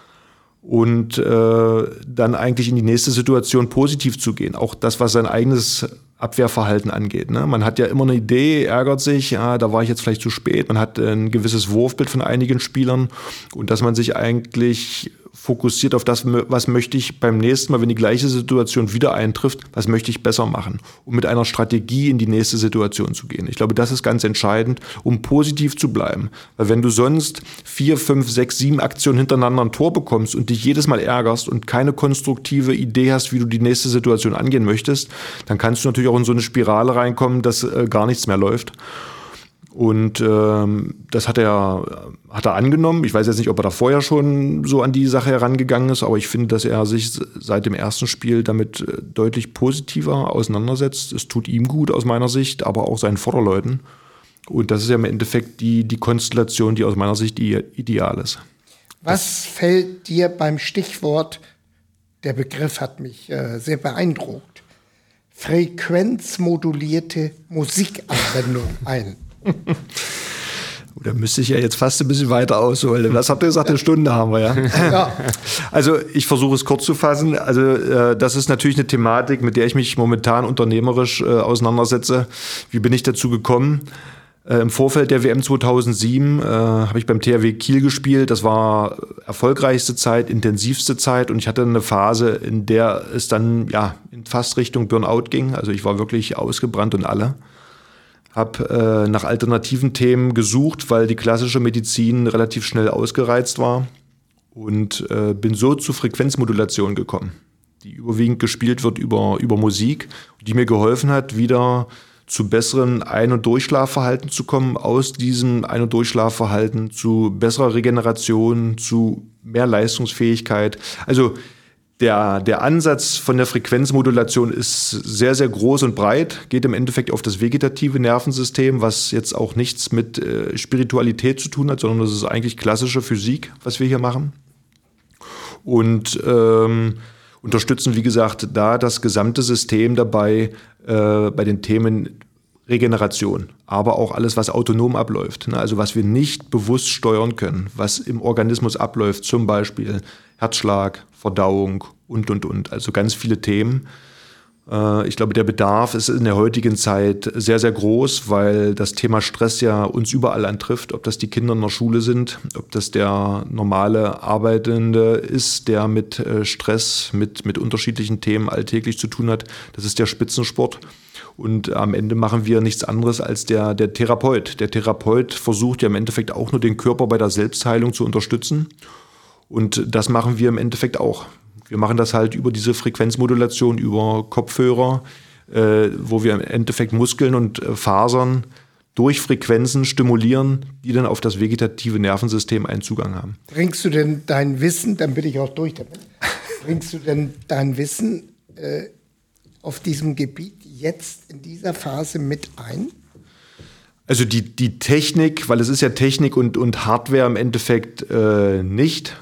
Und äh, dann eigentlich in die nächste Situation positiv zu gehen. Auch das, was sein eigenes Abwehrverhalten angeht. Ne? Man hat ja immer eine Idee, ärgert sich, ah, da war ich jetzt vielleicht zu spät. Man hat ein gewisses Wurfbild von einigen Spielern und dass man sich eigentlich fokussiert auf das, was möchte ich beim nächsten Mal, wenn die gleiche Situation wieder eintrifft, was möchte ich besser machen, um mit einer Strategie in die nächste Situation zu gehen. Ich glaube, das ist ganz entscheidend, um positiv zu bleiben. Weil wenn du sonst vier, fünf, sechs, sieben Aktionen hintereinander ein Tor bekommst und dich jedes Mal ärgerst und keine konstruktive Idee hast, wie du die nächste Situation angehen möchtest, dann kannst du natürlich auch in so eine Spirale reinkommen, dass äh, gar nichts mehr läuft. Und ähm, das hat er, hat er angenommen. Ich weiß jetzt nicht, ob er da vorher schon so an die Sache herangegangen ist, aber ich finde, dass er sich seit dem ersten Spiel damit deutlich positiver auseinandersetzt. Es tut ihm gut aus meiner Sicht, aber auch seinen Vorderleuten. Und das ist ja im Endeffekt die, die Konstellation, die aus meiner Sicht ideal ist. Was fällt dir beim Stichwort, der Begriff hat mich äh, sehr beeindruckt, frequenzmodulierte Musikanwendung ein? Da müsste ich ja jetzt fast ein bisschen weiter ausholen. Was habt ihr gesagt? Eine Stunde haben wir, ja? Ja. Also ich versuche es kurz zu fassen. Also äh, das ist natürlich eine Thematik, mit der ich mich momentan unternehmerisch äh, auseinandersetze. Wie bin ich dazu gekommen? Äh, Im Vorfeld der W M zweitausendsieben äh, habe ich beim T H W Kiel gespielt. Das war erfolgreichste Zeit, intensivste Zeit. Und ich hatte eine Phase, in der es dann ja fast Richtung Burnout ging. Also ich war wirklich ausgebrannt und alle. Habe äh, nach alternativen Themen gesucht, weil die klassische Medizin relativ schnell ausgereizt war und äh, bin so zu Frequenzmodulation gekommen, die überwiegend gespielt wird über, über Musik, die mir geholfen hat, wieder zu besseren Ein- und Durchschlafverhalten zu kommen, aus diesem Ein- und Durchschlafverhalten zu besserer Regeneration, zu mehr Leistungsfähigkeit. Also Der, der Ansatz von der Frequenzmodulation ist sehr, sehr groß und breit, geht im Endeffekt auf das vegetative Nervensystem, was jetzt auch nichts mit äh, Spiritualität zu tun hat, sondern das ist eigentlich klassische Physik, was wir hier machen. Und ähm, unterstützen, wie gesagt, da das gesamte System dabei äh, bei den Themen Regeneration, aber auch alles, was autonom abläuft, ne? Also was wir nicht bewusst steuern können, was im Organismus abläuft, zum Beispiel Herzschlag, Verdauung und, und, und. Also ganz viele Themen. Äh, ich glaube, der Bedarf ist in der heutigen Zeit sehr, sehr groß, weil das Thema Stress ja uns überall antrifft, ob das die Kinder in der Schule sind, ob das der normale Arbeitende ist, der mit äh, Stress, mit, mit unterschiedlichen Themen alltäglich zu tun hat. Das ist der Spitzensport. Und am Ende machen wir nichts anderes als der, der Therapeut. Der Therapeut versucht ja im Endeffekt auch nur den Körper bei der Selbstheilung zu unterstützen. Und das machen wir im Endeffekt auch. Wir machen das halt über diese Frequenzmodulation, über Kopfhörer, äh, wo wir im Endeffekt Muskeln und äh, Fasern durch Frequenzen stimulieren, die dann auf das vegetative Nervensystem einen Zugang haben. Bringst du denn dein Wissen, dann bin ich auch durch damit, bringst du denn dein Wissen äh, auf diesem Gebiet jetzt in dieser Phase mit ein? Also die, die Technik, weil es ist ja Technik und, und Hardware im Endeffekt äh, nicht,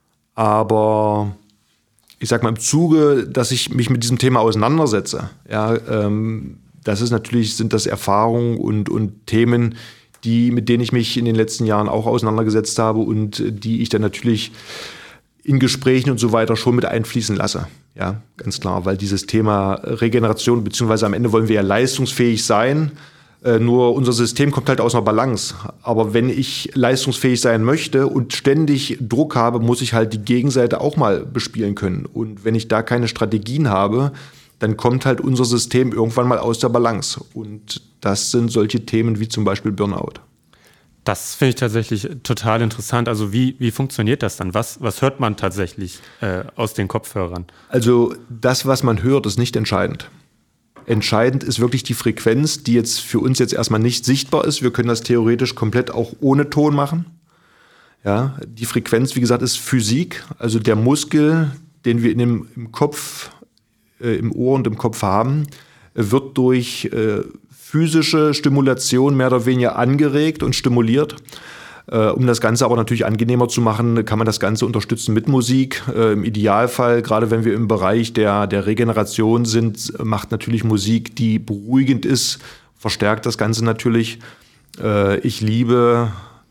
aber ich sag mal im Zuge, dass ich mich mit diesem Thema auseinandersetze, ja, ähm, das ist natürlich, sind das Erfahrungen und, und Themen, die, mit denen ich mich in den letzten Jahren auch auseinandergesetzt habe und die ich dann natürlich in Gesprächen und so weiter schon mit einfließen lasse. Ja, ganz klar, weil dieses Thema Regeneration, beziehungsweise am Ende wollen wir ja leistungsfähig sein, äh, nur unser System kommt halt aus einer Balance. Aber wenn ich leistungsfähig sein möchte und ständig Druck habe, muss ich halt die Gegenseite auch mal bespielen können. Und wenn ich da keine Strategien habe, dann kommt halt unser System irgendwann mal aus der Balance. Und das sind solche Themen wie zum Beispiel Burnout. Das finde ich tatsächlich total interessant. Also wie, wie funktioniert das dann? Was, was hört man tatsächlich äh, aus den Kopfhörern? Also das, was man hört, ist nicht entscheidend. Entscheidend ist wirklich die Frequenz, die jetzt für uns jetzt erstmal nicht sichtbar ist. Wir können das theoretisch komplett auch ohne Ton machen. Ja, die Frequenz, wie gesagt, ist Physik. Also der Muskel, den wir in dem, im Kopf im Ohr und im Kopf haben, wird durch äh, physische Stimulation mehr oder weniger angeregt und stimuliert. Äh, um das Ganze aber natürlich angenehmer zu machen, kann man das Ganze unterstützen mit Musik. Äh, im Idealfall, gerade wenn wir im Bereich der, der Regeneration sind, macht natürlich Musik, die beruhigend ist, verstärkt das Ganze natürlich. Äh, ich liebe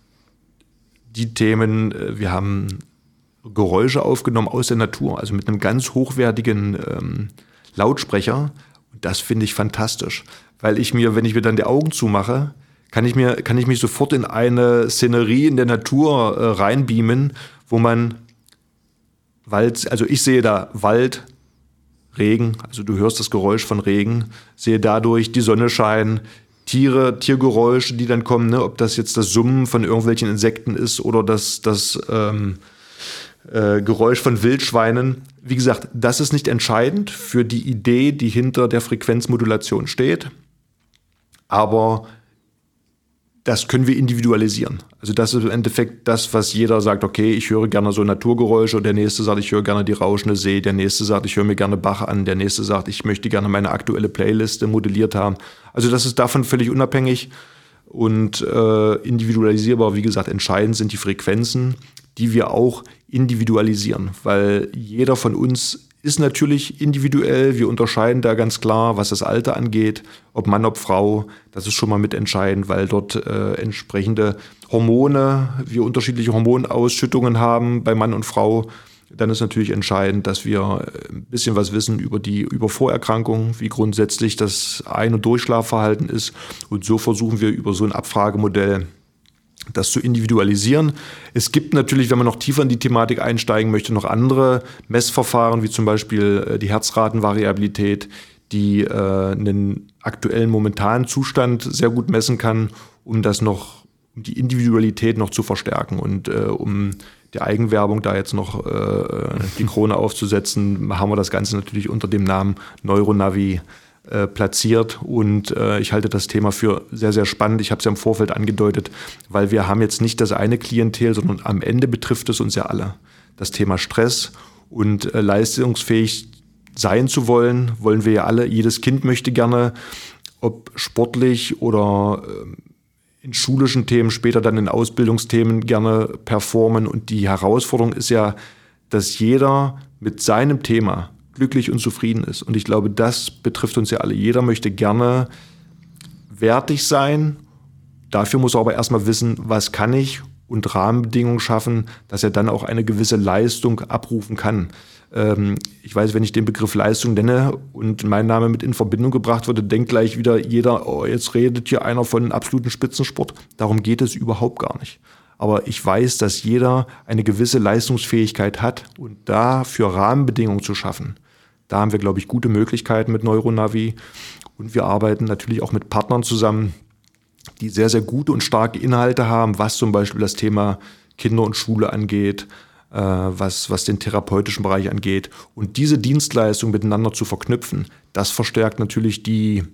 die Themen, wir haben Geräusche aufgenommen aus der Natur, also mit einem ganz hochwertigen ähm, Lautsprecher. Und das finde ich fantastisch, weil ich mir, wenn ich mir dann die Augen zumache, kann ich mir, kann ich mich sofort in eine Szenerie in der Natur äh, reinbeamen, wo man Wald, also ich sehe da Wald, Regen, also du hörst das Geräusch von Regen, sehe dadurch die Sonne scheinen, Tiere, Tiergeräusche, die dann kommen, ne, ob das jetzt das Summen von irgendwelchen Insekten ist oder das, das ähm, Äh, Geräusch von Wildschweinen. Wie gesagt, das ist nicht entscheidend für die Idee, die hinter der Frequenzmodulation steht. Aber das können wir individualisieren. Also das ist im Endeffekt das, was jeder sagt, okay, ich höre gerne so Naturgeräusche, und der nächste sagt, ich höre gerne die rauschende See, der nächste sagt, ich höre mir gerne Bach an, der nächste sagt, ich möchte gerne meine aktuelle Playliste modelliert haben. Also das ist davon völlig unabhängig und äh, individualisierbar. Wie gesagt, entscheidend sind die Frequenzen, die wir auch individualisieren, weil jeder von uns ist natürlich individuell. Wir unterscheiden da ganz klar, was das Alter angeht, ob Mann, ob Frau. Das ist schon mal mitentscheidend, weil dort äh, entsprechende Hormone, wir unterschiedliche Hormonausschüttungen haben bei Mann und Frau. Dann ist natürlich entscheidend, dass wir ein bisschen was wissen über die über Vorerkrankungen, wie grundsätzlich das Ein- und Durchschlafverhalten ist. Und so versuchen wir über so ein Abfragemodell das zu individualisieren. Es gibt natürlich, wenn man noch tiefer in die Thematik einsteigen möchte, noch andere Messverfahren, wie zum Beispiel die Herzratenvariabilität, die äh, einen aktuellen momentanen Zustand sehr gut messen kann, um das noch, um die Individualität noch zu verstärken und äh, um der Eigenwerbung da jetzt noch äh, die Krone aufzusetzen, haben wir das Ganze natürlich unter dem Namen Neuronavi Äh, platziert und äh, ich halte das Thema für sehr, sehr spannend. Ich habe es ja im Vorfeld angedeutet, weil wir haben jetzt nicht das eine Klientel, sondern am Ende betrifft es uns ja alle. Das Thema Stress und äh, leistungsfähig sein zu wollen, wollen wir ja alle. Jedes Kind möchte gerne, ob sportlich oder äh, in schulischen Themen, später dann in Ausbildungsthemen gerne performen. Und die Herausforderung ist ja, dass jeder mit seinem Thema glücklich und zufrieden ist. Und ich glaube, das betrifft uns ja alle. Jeder möchte gerne wertig sein. Dafür muss er aber erstmal wissen, was kann ich, und Rahmenbedingungen schaffen, dass er dann auch eine gewisse Leistung abrufen kann. Ähm, ich weiß, wenn ich den Begriff Leistung nenne und mein Name mit in Verbindung gebracht wurde, denkt gleich wieder jeder, oh, jetzt redet hier einer von absoluten Spitzensport. Darum geht es überhaupt gar nicht. Aber ich weiß, dass jeder eine gewisse Leistungsfähigkeit hat, und dafür Rahmenbedingungen zu schaffen, da haben wir, glaube ich, gute Möglichkeiten mit Neuronavi. Und wir arbeiten natürlich auch mit Partnern zusammen, die sehr, sehr gute und starke Inhalte haben, was zum Beispiel das Thema Kinder und Schule angeht, äh, was, was den therapeutischen Bereich angeht. Und diese Dienstleistung miteinander zu verknüpfen, das verstärkt natürlich die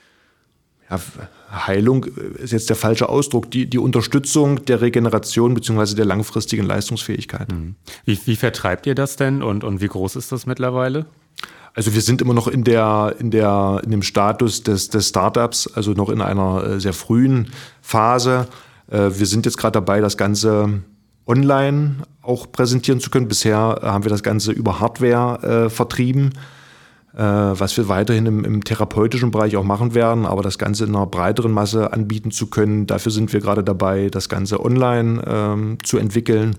ja, Heilung, ist jetzt der falsche Ausdruck, die, die Unterstützung der Regeneration bzw. der langfristigen Leistungsfähigkeit. Wie, wie vertreibt ihr das denn und, und wie groß ist das mittlerweile? Also wir sind immer noch in der in der in dem Status des des Startups, also noch in einer äh, sehr frühen Phase. Äh, wir sind jetzt gerade dabei, das Ganze online auch präsentieren zu können. Bisher haben wir das Ganze über Hardware äh, vertrieben, äh, was wir weiterhin im, im therapeutischen Bereich auch machen werden, aber das Ganze in einer breiteren Masse anbieten zu können. Dafür sind wir gerade dabei, das Ganze online ähm, zu entwickeln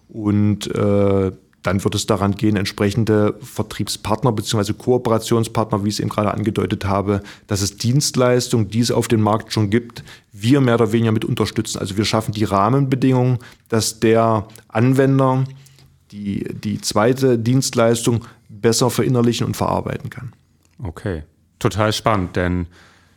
und äh, dann wird es daran gehen, entsprechende Vertriebspartner bzw. Kooperationspartner, wie ich es eben gerade angedeutet habe, dass es Dienstleistungen, die es auf dem Markt schon gibt, wir mehr oder weniger mit unterstützen. Also wir schaffen die Rahmenbedingungen, dass der Anwender die, die zweite Dienstleistung besser verinnerlichen und verarbeiten kann. Okay, total spannend, denn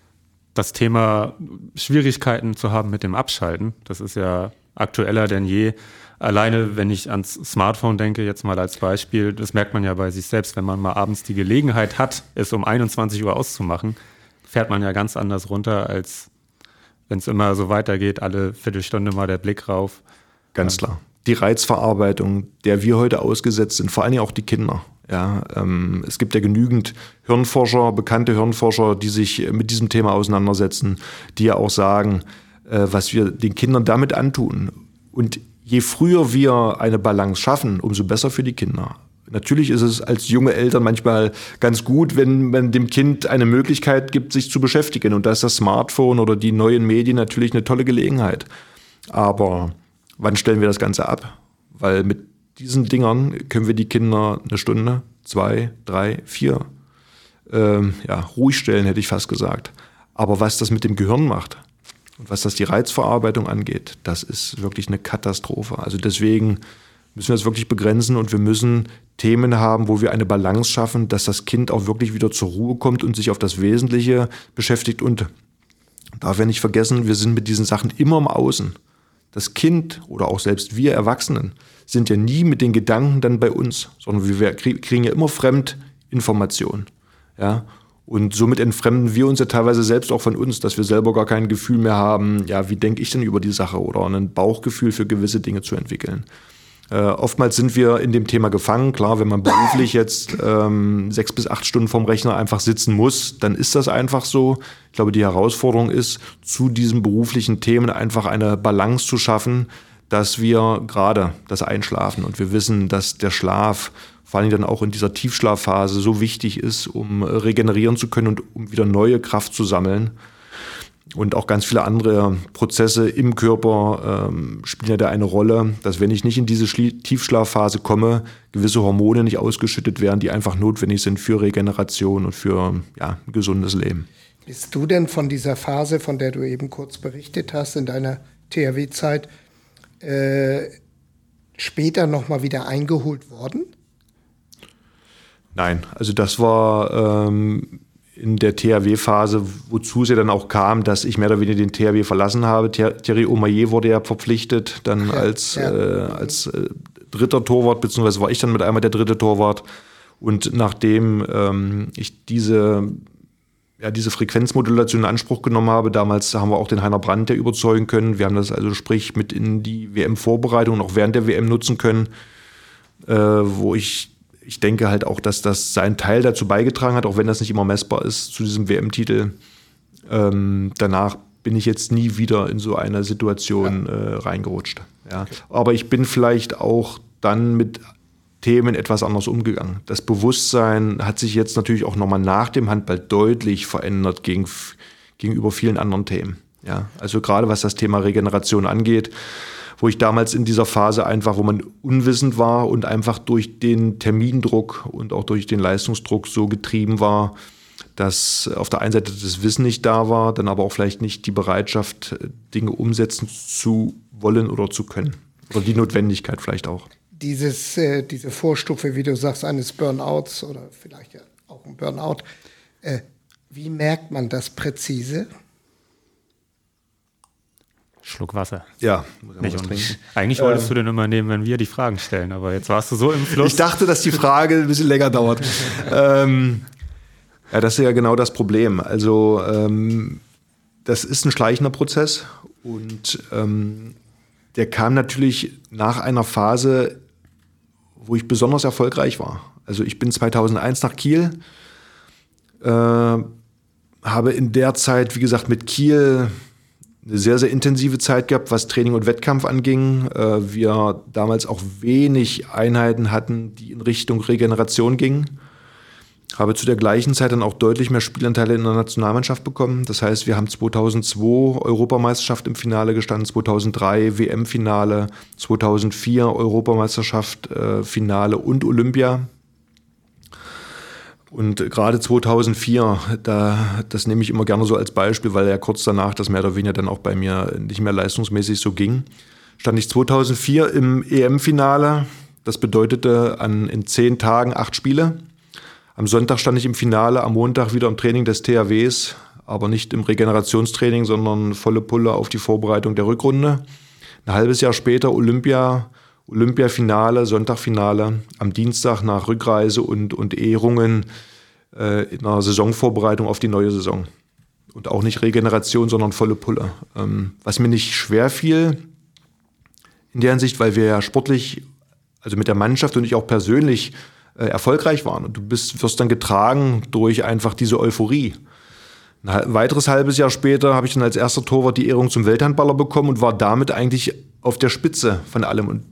das Thema Schwierigkeiten zu haben mit dem Abschalten, das ist ja aktueller denn je. Alleine, wenn ich ans Smartphone denke, jetzt mal als Beispiel, das merkt man ja bei sich selbst, wenn man mal abends die Gelegenheit hat, es um einundzwanzig Uhr auszumachen, fährt man ja ganz anders runter, als wenn es immer so weitergeht, alle Viertelstunde mal der Blick rauf. Ganz klar. Die Reizverarbeitung, der wir heute ausgesetzt sind, vor allem auch die Kinder. Ja, ähm, es gibt ja genügend Hirnforscher, bekannte Hirnforscher, die sich mit diesem Thema auseinandersetzen, die ja auch sagen, äh, was wir den Kindern damit antun. Und je früher wir eine Balance schaffen, umso besser für die Kinder. Natürlich ist es als junge Eltern manchmal ganz gut, wenn man dem Kind eine Möglichkeit gibt, sich zu beschäftigen. Und da ist das Smartphone oder die neuen Medien natürlich eine tolle Gelegenheit. Aber wann stellen wir das Ganze ab? Weil mit diesen Dingern können wir die Kinder eine Stunde, zwei, drei, vier ähm, ja, ruhig stellen, hätte ich fast gesagt. Aber was das mit dem Gehirn macht, und was das die Reizverarbeitung angeht, das ist wirklich eine Katastrophe. Also deswegen müssen wir es wirklich begrenzen und wir müssen Themen haben, wo wir eine Balance schaffen, dass das Kind auch wirklich wieder zur Ruhe kommt und sich auf das Wesentliche beschäftigt. Und darf ja nicht vergessen, wir sind mit diesen Sachen immer im Außen. Das Kind oder auch selbst wir Erwachsenen sind ja nie mit den Gedanken dann bei uns, sondern wir kriegen ja immer Fremdinformationen. Ja? Und somit entfremden wir uns ja teilweise selbst auch von uns, dass wir selber gar kein Gefühl mehr haben, ja, wie denke ich denn über die Sache oder ein Bauchgefühl für gewisse Dinge zu entwickeln. Äh, oftmals sind wir in dem Thema gefangen. Klar, wenn man beruflich jetzt ähm, sechs bis acht Stunden vorm Rechner einfach sitzen muss, dann ist das einfach so. Ich glaube, die Herausforderung ist, zu diesen beruflichen Themen einfach eine Balance zu schaffen, dass wir gerade das Einschlafen und wir wissen, dass der Schlaf vor allem dann auch in dieser Tiefschlafphase so wichtig ist, um regenerieren zu können und um wieder neue Kraft zu sammeln. Und auch ganz viele andere Prozesse im Körper ähm, spielen ja da eine Rolle, dass wenn ich nicht in diese Schlie- Tiefschlafphase komme, gewisse Hormone nicht ausgeschüttet werden, die einfach notwendig sind für Regeneration und für ja, ein gesundes Leben. Bist du denn von dieser Phase, von der du eben kurz berichtet hast, in deiner T H W-Zeit, äh, später nochmal wieder eingeholt worden? Nein, also das war ähm, in der T H W-Phase, wozu es ja dann auch kam, dass ich mehr oder weniger den T H W verlassen habe. Thierry Omeyer wurde ja verpflichtet, dann ja, als, ja. Äh, als äh, dritter Torwart, beziehungsweise war ich dann mit einmal der dritte Torwart. Und nachdem ähm, ich diese, ja, diese Frequenzmodulation in Anspruch genommen habe, damals haben wir auch den Heiner Brandt ja überzeugen können. Wir haben das also sprich mit in die W M-Vorbereitung und auch während der W M nutzen können, äh, wo ich Ich denke halt auch, dass das seinen Teil dazu beigetragen hat, auch wenn das nicht immer messbar ist, zu diesem W M-Titel. Ähm, danach bin ich jetzt nie wieder in so eine Situation ja. äh, reingerutscht. Ja. Okay. Aber ich bin vielleicht auch dann mit Themen etwas anders umgegangen. Das Bewusstsein hat sich jetzt natürlich auch nochmal nach dem Handball deutlich verändert gegen, gegenüber vielen anderen Themen. Ja. Also gerade was das Thema Regeneration angeht, wo ich damals in dieser Phase einfach, wo man unwissend war und einfach durch den Termindruck und auch durch den Leistungsdruck so getrieben war, dass auf der einen Seite das Wissen nicht da war, dann aber auch vielleicht nicht die Bereitschaft, Dinge umsetzen zu wollen oder zu können. Oder die Notwendigkeit vielleicht auch. Dieses, äh, diese Vorstufe, wie du sagst, eines Burnouts oder vielleicht ja auch ein Burnout, äh, Wie merkt man das präzise? Schluck Wasser. Ja, nicht trinken. Eigentlich wolltest ähm, du den immer nehmen, wenn wir die Fragen stellen, aber jetzt warst du so im Fluss. Ich dachte, dass die Frage ein bisschen länger dauert. ähm, ja, das ist ja genau das Problem. Also ähm, das ist ein schleichender Prozess und ähm, der kam natürlich nach einer Phase, wo ich besonders erfolgreich war. Also ich bin zweitausendeins nach Kiel, äh, habe in der Zeit, wie gesagt, mit Kiel eine sehr, sehr intensive Zeit gehabt, was Training und Wettkampf anging. Äh, wir damals auch wenig Einheiten hatten, die in Richtung Regeneration gingen. Habe zu der gleichen Zeit dann auch deutlich mehr Spielanteile in der Nationalmannschaft bekommen. Das heißt, wir haben zweitausendzwei Europameisterschaft im Finale gestanden, zweitausenddrei W M-Finale, zweitausendvier Europameisterschaft, äh, Finale und Olympia. Und gerade zweitausendvier, da, das nehme ich immer gerne so als Beispiel, weil ja kurz danach das mehr oder weniger dann auch bei mir nicht mehr leistungsmäßig so ging, stand ich zweitausendvier im E M-Finale. Das bedeutete an, in zehn Tagen acht Spiele. Am Sonntag stand ich im Finale, am Montag wieder im Training des T H Ws, aber nicht im Regenerationstraining, sondern volle Pulle auf die Vorbereitung der Rückrunde. Ein halbes Jahr später Olympia, Olympiafinale, Sonntagfinale, am Dienstag nach Rückreise und, und Ehrungen äh, in einer Saisonvorbereitung auf die neue Saison. Und auch nicht Regeneration, sondern volle Pulle. Ähm, was mir nicht schwer fiel in der Hinsicht, weil wir ja sportlich, also mit der Mannschaft und ich auch persönlich äh, erfolgreich waren. Und du bist, wirst dann getragen durch einfach diese Euphorie. Ein weiteres halbes Jahr später habe ich dann als erster Torwart die Ehrung zum Welthandballer bekommen und war damit eigentlich auf der Spitze von allem. Und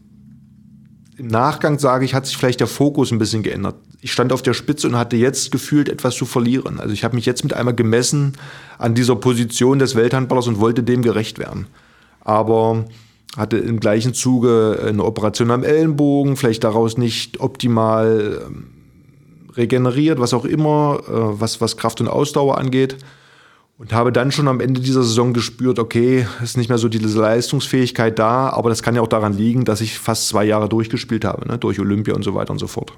im Nachgang, sage ich, hat sich vielleicht der Fokus ein bisschen geändert. Ich stand auf der Spitze und hatte jetzt gefühlt etwas zu verlieren. Also ich habe mich jetzt mit einmal gemessen an dieser Position des Welthandballers und wollte dem gerecht werden. Aber hatte im gleichen Zuge eine Operation am Ellenbogen, vielleicht daraus nicht optimal regeneriert, was auch immer, was, was Kraft und Ausdauer angeht. Und habe dann schon am Ende dieser Saison gespürt, okay, ist nicht mehr so diese Leistungsfähigkeit da, aber das kann ja auch daran liegen, dass ich fast zwei Jahre durchgespielt habe, ne, durch Olympia und so weiter und so fort.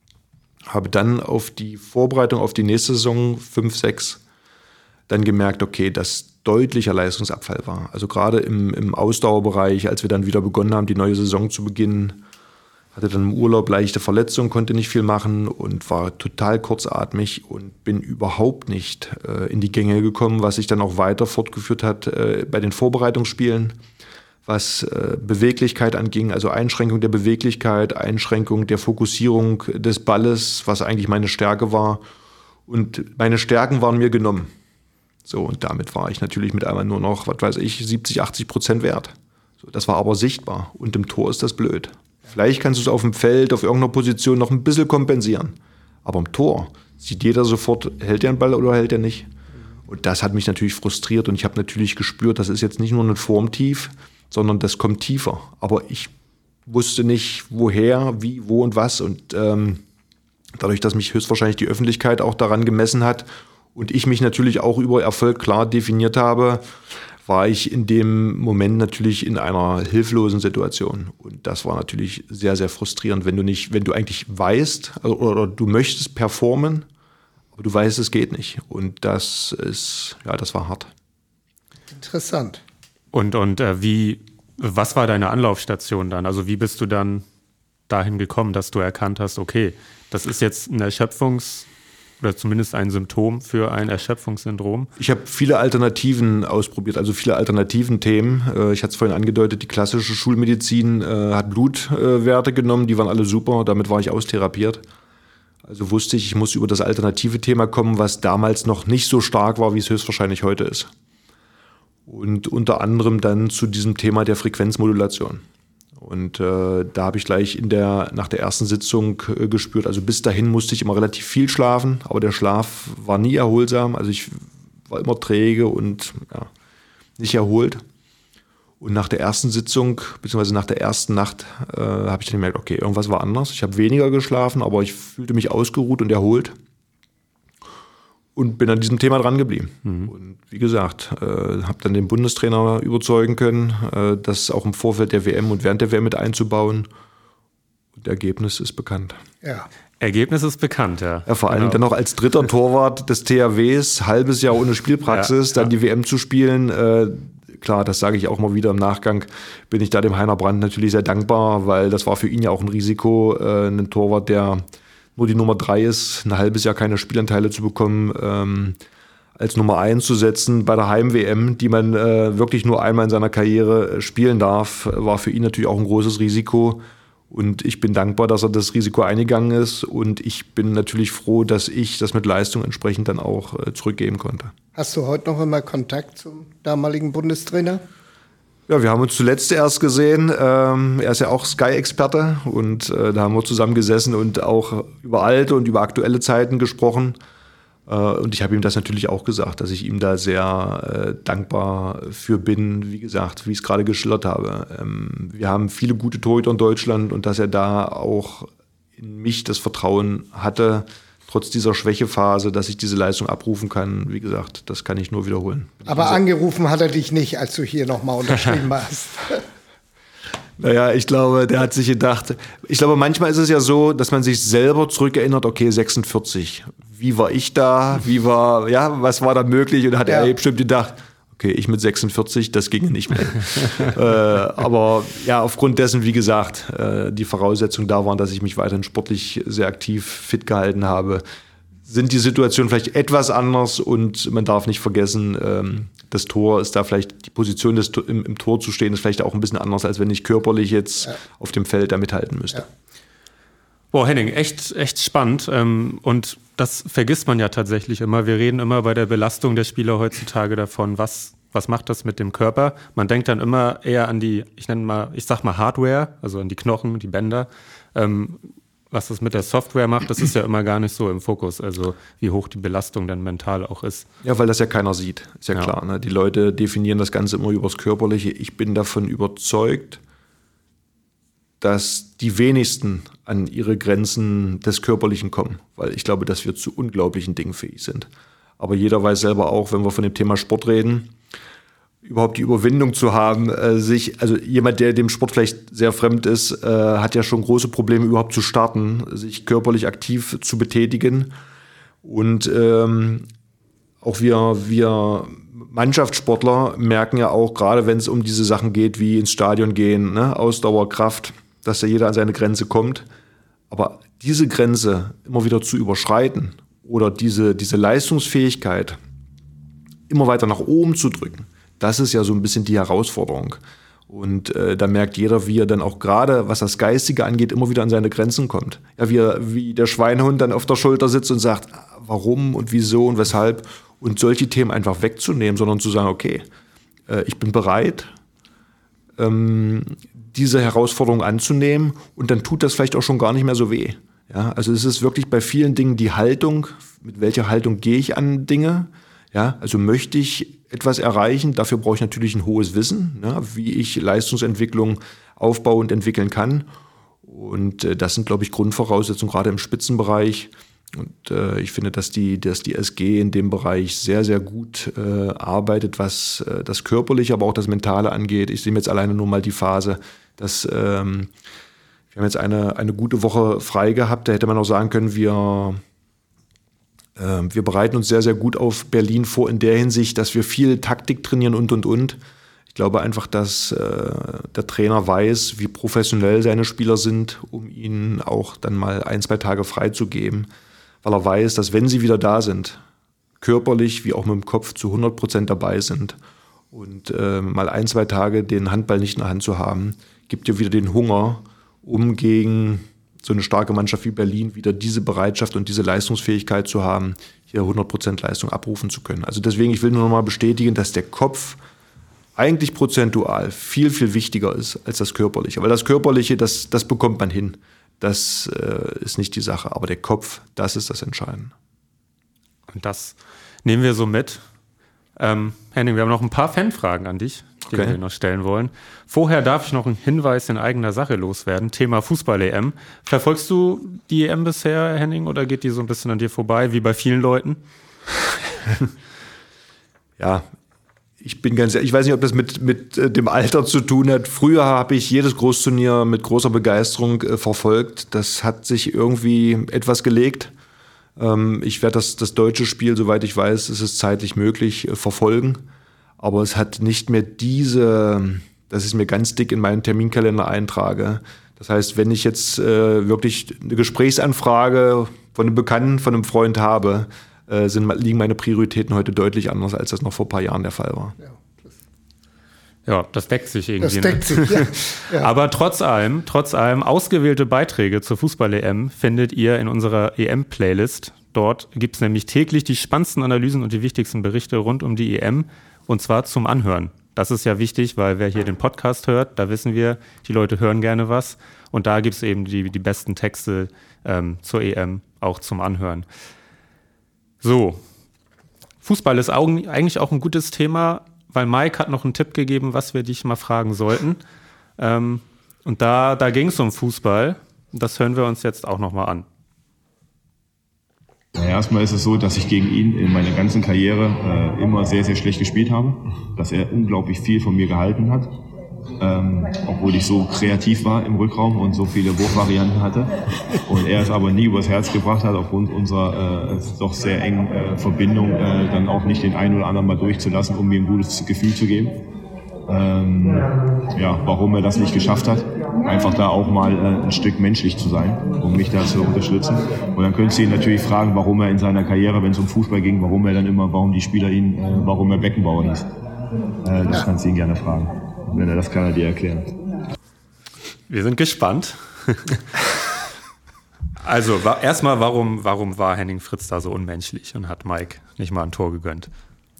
Habe dann auf die Vorbereitung auf die nächste Saison, fünf, sechs, dann gemerkt, okay, dass deutlicher Leistungsabfall war. Also gerade im, im Ausdauerbereich, als wir dann wieder begonnen haben, die neue Saison zu beginnen, hatte dann im Urlaub leichte Verletzungen, konnte nicht viel machen und war total kurzatmig und bin überhaupt nicht äh, in die Gänge gekommen, was sich dann auch weiter fortgeführt hat äh, bei den Vorbereitungsspielen, was äh, Beweglichkeit anging, also Einschränkung der Beweglichkeit, Einschränkung der Fokussierung des Balles, was eigentlich meine Stärke war. Und meine Stärken waren mir genommen. So, und damit war ich natürlich mit einmal nur noch, was weiß ich, siebzig, achtzig Prozent wert. So, das war aber sichtbar und im Tor ist das blöd. Vielleicht kannst du es auf dem Feld, auf irgendeiner Position noch ein bisschen kompensieren. Aber im Tor sieht jeder sofort, hält er einen Ball oder hält er nicht. Und das hat mich natürlich frustriert und ich habe natürlich gespürt, das ist jetzt nicht nur ein Formtief, sondern das kommt tiefer. Aber ich wusste nicht, woher, wie, wo und was. Und ähm, dadurch, dass mich höchstwahrscheinlich die Öffentlichkeit auch daran gemessen hat und ich mich natürlich auch über Erfolg klar definiert habe, war ich in dem Moment natürlich in einer hilflosen Situation. Und das war natürlich sehr, sehr frustrierend, wenn du nicht, wenn du eigentlich weißt, also, oder du möchtest performen, aber du weißt, es geht nicht. Und das ist, ja, das war hart. Interessant. Und, und äh, wie, was war deine Anlaufstation dann? Also wie bist du dann dahin gekommen, dass du erkannt hast, okay, das ist jetzt ein Erschöpfungs- oder zumindest ein Symptom für ein Erschöpfungssyndrom? Ich habe viele Alternativen ausprobiert, also viele alternativen Themen. Ich hatte es vorhin angedeutet, die klassische Schulmedizin äh, hat Blutwerte genommen, die waren alle super, damit war ich austherapiert. Also wusste ich, ich muss über das alternative Thema kommen, was damals noch nicht so stark war, wie es höchstwahrscheinlich heute ist. Und unter anderem dann zu diesem Thema der Frequenzmodulation. Und äh, da habe ich gleich in der, nach der ersten Sitzung äh, gespürt, also bis dahin musste ich immer relativ viel schlafen, aber der Schlaf war nie erholsam, also ich war immer träge und ja, nicht erholt. Und nach der ersten Sitzung, beziehungsweise nach der ersten Nacht, äh, habe ich dann gemerkt, okay, irgendwas war anders. Ich habe weniger geschlafen, aber ich fühlte mich ausgeruht und erholt. Und bin an diesem Thema dran geblieben. Mhm. Und wie gesagt, äh, habe dann den Bundestrainer überzeugen können, äh, das auch im Vorfeld der W M und während der W M mit einzubauen. Und das Ergebnis ist bekannt. Ja. Ergebnis ist bekannt, ja. Ja, vor allem Genau. dann noch als dritter Torwart des T H Ws, halbes Jahr ohne Spielpraxis, Ja, dann ja. die W M zu spielen. Äh, klar, das sage ich auch mal wieder im Nachgang, bin ich da dem Heiner Brandt natürlich sehr dankbar, weil das war für ihn ja auch ein Risiko, äh, einen Torwart, der nur die Nummer drei ist, ein halbes Jahr keine Spielanteile zu bekommen, ähm, als Nummer eins zu setzen bei der Heim-W M, die man äh, wirklich nur einmal in seiner Karriere äh, spielen darf, war für ihn natürlich auch ein großes Risiko. Und ich bin dankbar, dass er das Risiko eingegangen ist. Und ich bin natürlich froh, dass ich das mit Leistung entsprechend dann auch äh, zurückgeben konnte. Hast du heute noch immer Kontakt zum damaligen Bundestrainer? Ja, wir haben uns zuletzt erst gesehen. Ähm, er ist ja auch Sky-Experte. Und äh, da haben wir zusammen gesessen und auch über alte und über aktuelle Zeiten gesprochen. Äh, und ich habe ihm das natürlich auch gesagt, dass ich ihm da sehr äh, dankbar für bin. Wie gesagt, wie ich es gerade geschildert habe. Ähm, wir haben viele gute Torhüter in Deutschland und dass er da auch in mich das Vertrauen hatte, trotz dieser Schwächephase, dass ich diese Leistung abrufen kann. Wie gesagt, das kann ich nur wiederholen. Aber angerufen hat er dich nicht, als du hier nochmal unterschrieben hast. Naja, ich glaube, der hat sich gedacht, ich glaube, manchmal ist es ja so, dass man sich selber zurückerinnert, okay, sechsundvierzig, wie war ich da, wie war, ja, was war da möglich? Und da hat Ja. er bestimmt gedacht, okay, ich mit sechsundvierzig, das ginge nicht mehr. äh, aber ja, aufgrund dessen, wie gesagt, äh, die Voraussetzungen da waren, dass ich mich weiterhin sportlich sehr aktiv fit gehalten habe, sind die Situationen vielleicht etwas anders und man darf nicht vergessen, ähm, das Tor ist da vielleicht, die Position des, im, im Tor zu stehen, ist vielleicht auch ein bisschen anders, als wenn ich körperlich jetzt ja. auf dem Feld da mithalten müsste. Ja. Boah, Henning, echt, echt spannend. Ähm, und das vergisst man ja tatsächlich immer. Wir reden immer bei der Belastung der Spieler heutzutage davon, was, was macht das mit dem Körper. Man denkt dann immer eher an die, ich nenne mal, ich sag mal Hardware, also an die Knochen, die Bänder. Ähm, was das mit der Software macht, das ist ja immer gar nicht so im Fokus, also wie hoch die Belastung dann mental auch ist. Ja, weil das ja keiner sieht, ist ja, Ja. klar. Ne? Die Leute definieren das Ganze immer übers Körperliche. Ich bin davon überzeugt, dass die wenigsten an ihre Grenzen des Körperlichen kommen, weil ich glaube, dass wir zu unglaublichen Dingen fähig sind. Aber jeder weiß selber auch, wenn wir von dem Thema Sport reden, überhaupt die Überwindung zu haben, äh, sich, also jemand, der dem Sport vielleicht sehr fremd ist, äh, hat ja schon große Probleme überhaupt zu starten, sich körperlich aktiv zu betätigen. Und ähm, auch wir, wir Mannschaftssportler merken ja auch, gerade wenn es um diese Sachen geht, wie ins Stadion gehen, ne, Ausdauer, Kraft, dass da jeder an seine Grenze kommt. Aber diese Grenze immer wieder zu überschreiten oder diese, diese Leistungsfähigkeit immer weiter nach oben zu drücken, das ist ja so ein bisschen die Herausforderung. Und äh, da merkt jeder, wie er dann auch gerade, was das Geistige angeht, immer wieder an seine Grenzen kommt. Ja, wie, er, wie der Schweinehund dann auf der Schulter sitzt und sagt, warum und wieso und weshalb. Und solche Themen einfach wegzunehmen, sondern zu sagen, okay, äh, ich bin bereit, ähm, diese Herausforderung anzunehmen. Und dann tut das vielleicht auch schon gar nicht mehr so weh. Ja, also es ist wirklich bei vielen Dingen die Haltung, mit welcher Haltung gehe ich an Dinge. Ja, also möchte ich etwas erreichen, dafür brauche ich natürlich ein hohes Wissen, ne, wie ich Leistungsentwicklung aufbauen und entwickeln kann. Und äh, das sind, glaube ich, Grundvoraussetzungen, gerade im Spitzenbereich. Und äh, ich finde, dass die, dass die S G in dem Bereich sehr, sehr gut äh, arbeitet, was äh, das Körperliche, aber auch das Mentale angeht. Ich sehe mir jetzt alleine nur mal die Phase, dass ähm, wir haben jetzt eine, eine gute Woche frei gehabt. Da hätte man auch sagen können, wir Wir bereiten uns sehr, sehr gut auf Berlin vor in der Hinsicht, dass wir viel Taktik trainieren und, und, und. Ich glaube einfach, dass äh, der Trainer weiß, wie professionell seine Spieler sind, um ihnen auch dann mal ein, zwei Tage frei zu geben, weil er weiß, dass wenn sie wieder da sind, körperlich wie auch mit dem Kopf zu hundert Prozent dabei sind und äh, mal ein, zwei Tage den Handball nicht in der Hand zu haben, gibt dir wieder den Hunger, um gegen so eine starke Mannschaft wie Berlin wieder diese Bereitschaft und diese Leistungsfähigkeit zu haben, hier hundert Prozent Leistung abrufen zu können. Also deswegen, ich will nur noch mal bestätigen, dass der Kopf eigentlich prozentual viel, viel wichtiger ist als das Körperliche. Weil das Körperliche, das, das bekommt man hin. Das äh, ist nicht die Sache. Aber der Kopf, das ist das Entscheidende. Und das nehmen wir so mit. Ähm, Henning, wir haben noch ein paar Fanfragen an dich, die Okay. wir dir noch stellen wollen. Vorher darf ich noch einen Hinweis in eigener Sache loswerden. Thema Fußball-E M. Verfolgst du die E M bisher, Henning, oder geht die so ein bisschen an dir vorbei, wie bei vielen Leuten? Ja, ich bin ganz ehrlich, ich weiß nicht, ob das mit, mit dem Alter zu tun hat. Früher habe ich jedes Großturnier mit großer Begeisterung äh, verfolgt. Das hat sich irgendwie etwas gelegt. Ähm, ich werde das, das deutsche Spiel, soweit ich weiß, ist es zeitlich möglich, äh, verfolgen. Aber es hat nicht mehr diese, dass ich es mir ganz dick in meinen Terminkalender eintrage. Das heißt, wenn ich jetzt äh, wirklich eine Gesprächsanfrage von einem Bekannten, von einem Freund habe, äh, sind, liegen meine Prioritäten heute deutlich anders, als das noch vor ein paar Jahren der Fall war. Ja, das, ja, das deckt sich irgendwie. das deckt sich, ja. Ja. Aber trotz allem, trotz allem, ausgewählte Beiträge zur Fußball-E M findet ihr in unserer E M-Playlist. Dort gibt es nämlich täglich die spannendsten Analysen und die wichtigsten Berichte rund um die E M. Und zwar zum Anhören. Das ist ja wichtig, weil wer hier den Podcast hört, da wissen wir, die Leute hören gerne was. Und da gibt es eben die, die besten Texte ähm, zur E M auch zum Anhören. So, Fußball ist eigentlich auch ein gutes Thema, weil Mike hat noch einen Tipp gegeben, was wir dich mal fragen sollten. Ähm, und da, da ging es um Fußball. Das hören wir uns jetzt auch nochmal an. Ja, erstmal ist es so, dass ich gegen ihn in meiner ganzen Karriere äh, immer sehr, sehr schlecht gespielt habe. Dass er unglaublich viel von mir gehalten hat. Ähm, obwohl ich so kreativ war im Rückraum und so viele Wurfvarianten hatte. Und er es aber nie übers Herz gebracht hat, aufgrund unserer äh, doch sehr engen äh, Verbindung, äh, dann auch nicht den einen oder anderen mal durchzulassen, um mir ein gutes Gefühl zu geben. Ähm, ja, warum er das nicht geschafft hat, einfach da auch mal äh, ein Stück menschlich zu sein, um mich da zu unterstützen. Und dann könntest du ihn natürlich fragen, warum er in seiner Karriere, wenn es um Fußball ging, warum er dann immer, warum die Spieler ihn, äh, warum er Beckenbauer hieß. Äh, das kannst du ihn gerne fragen. Wenn er das kann, er dir erklären. Wir sind gespannt. Also wa- erstmal, warum, warum war Henning Fritz da so unmenschlich und hat Mike nicht mal ein Tor gegönnt?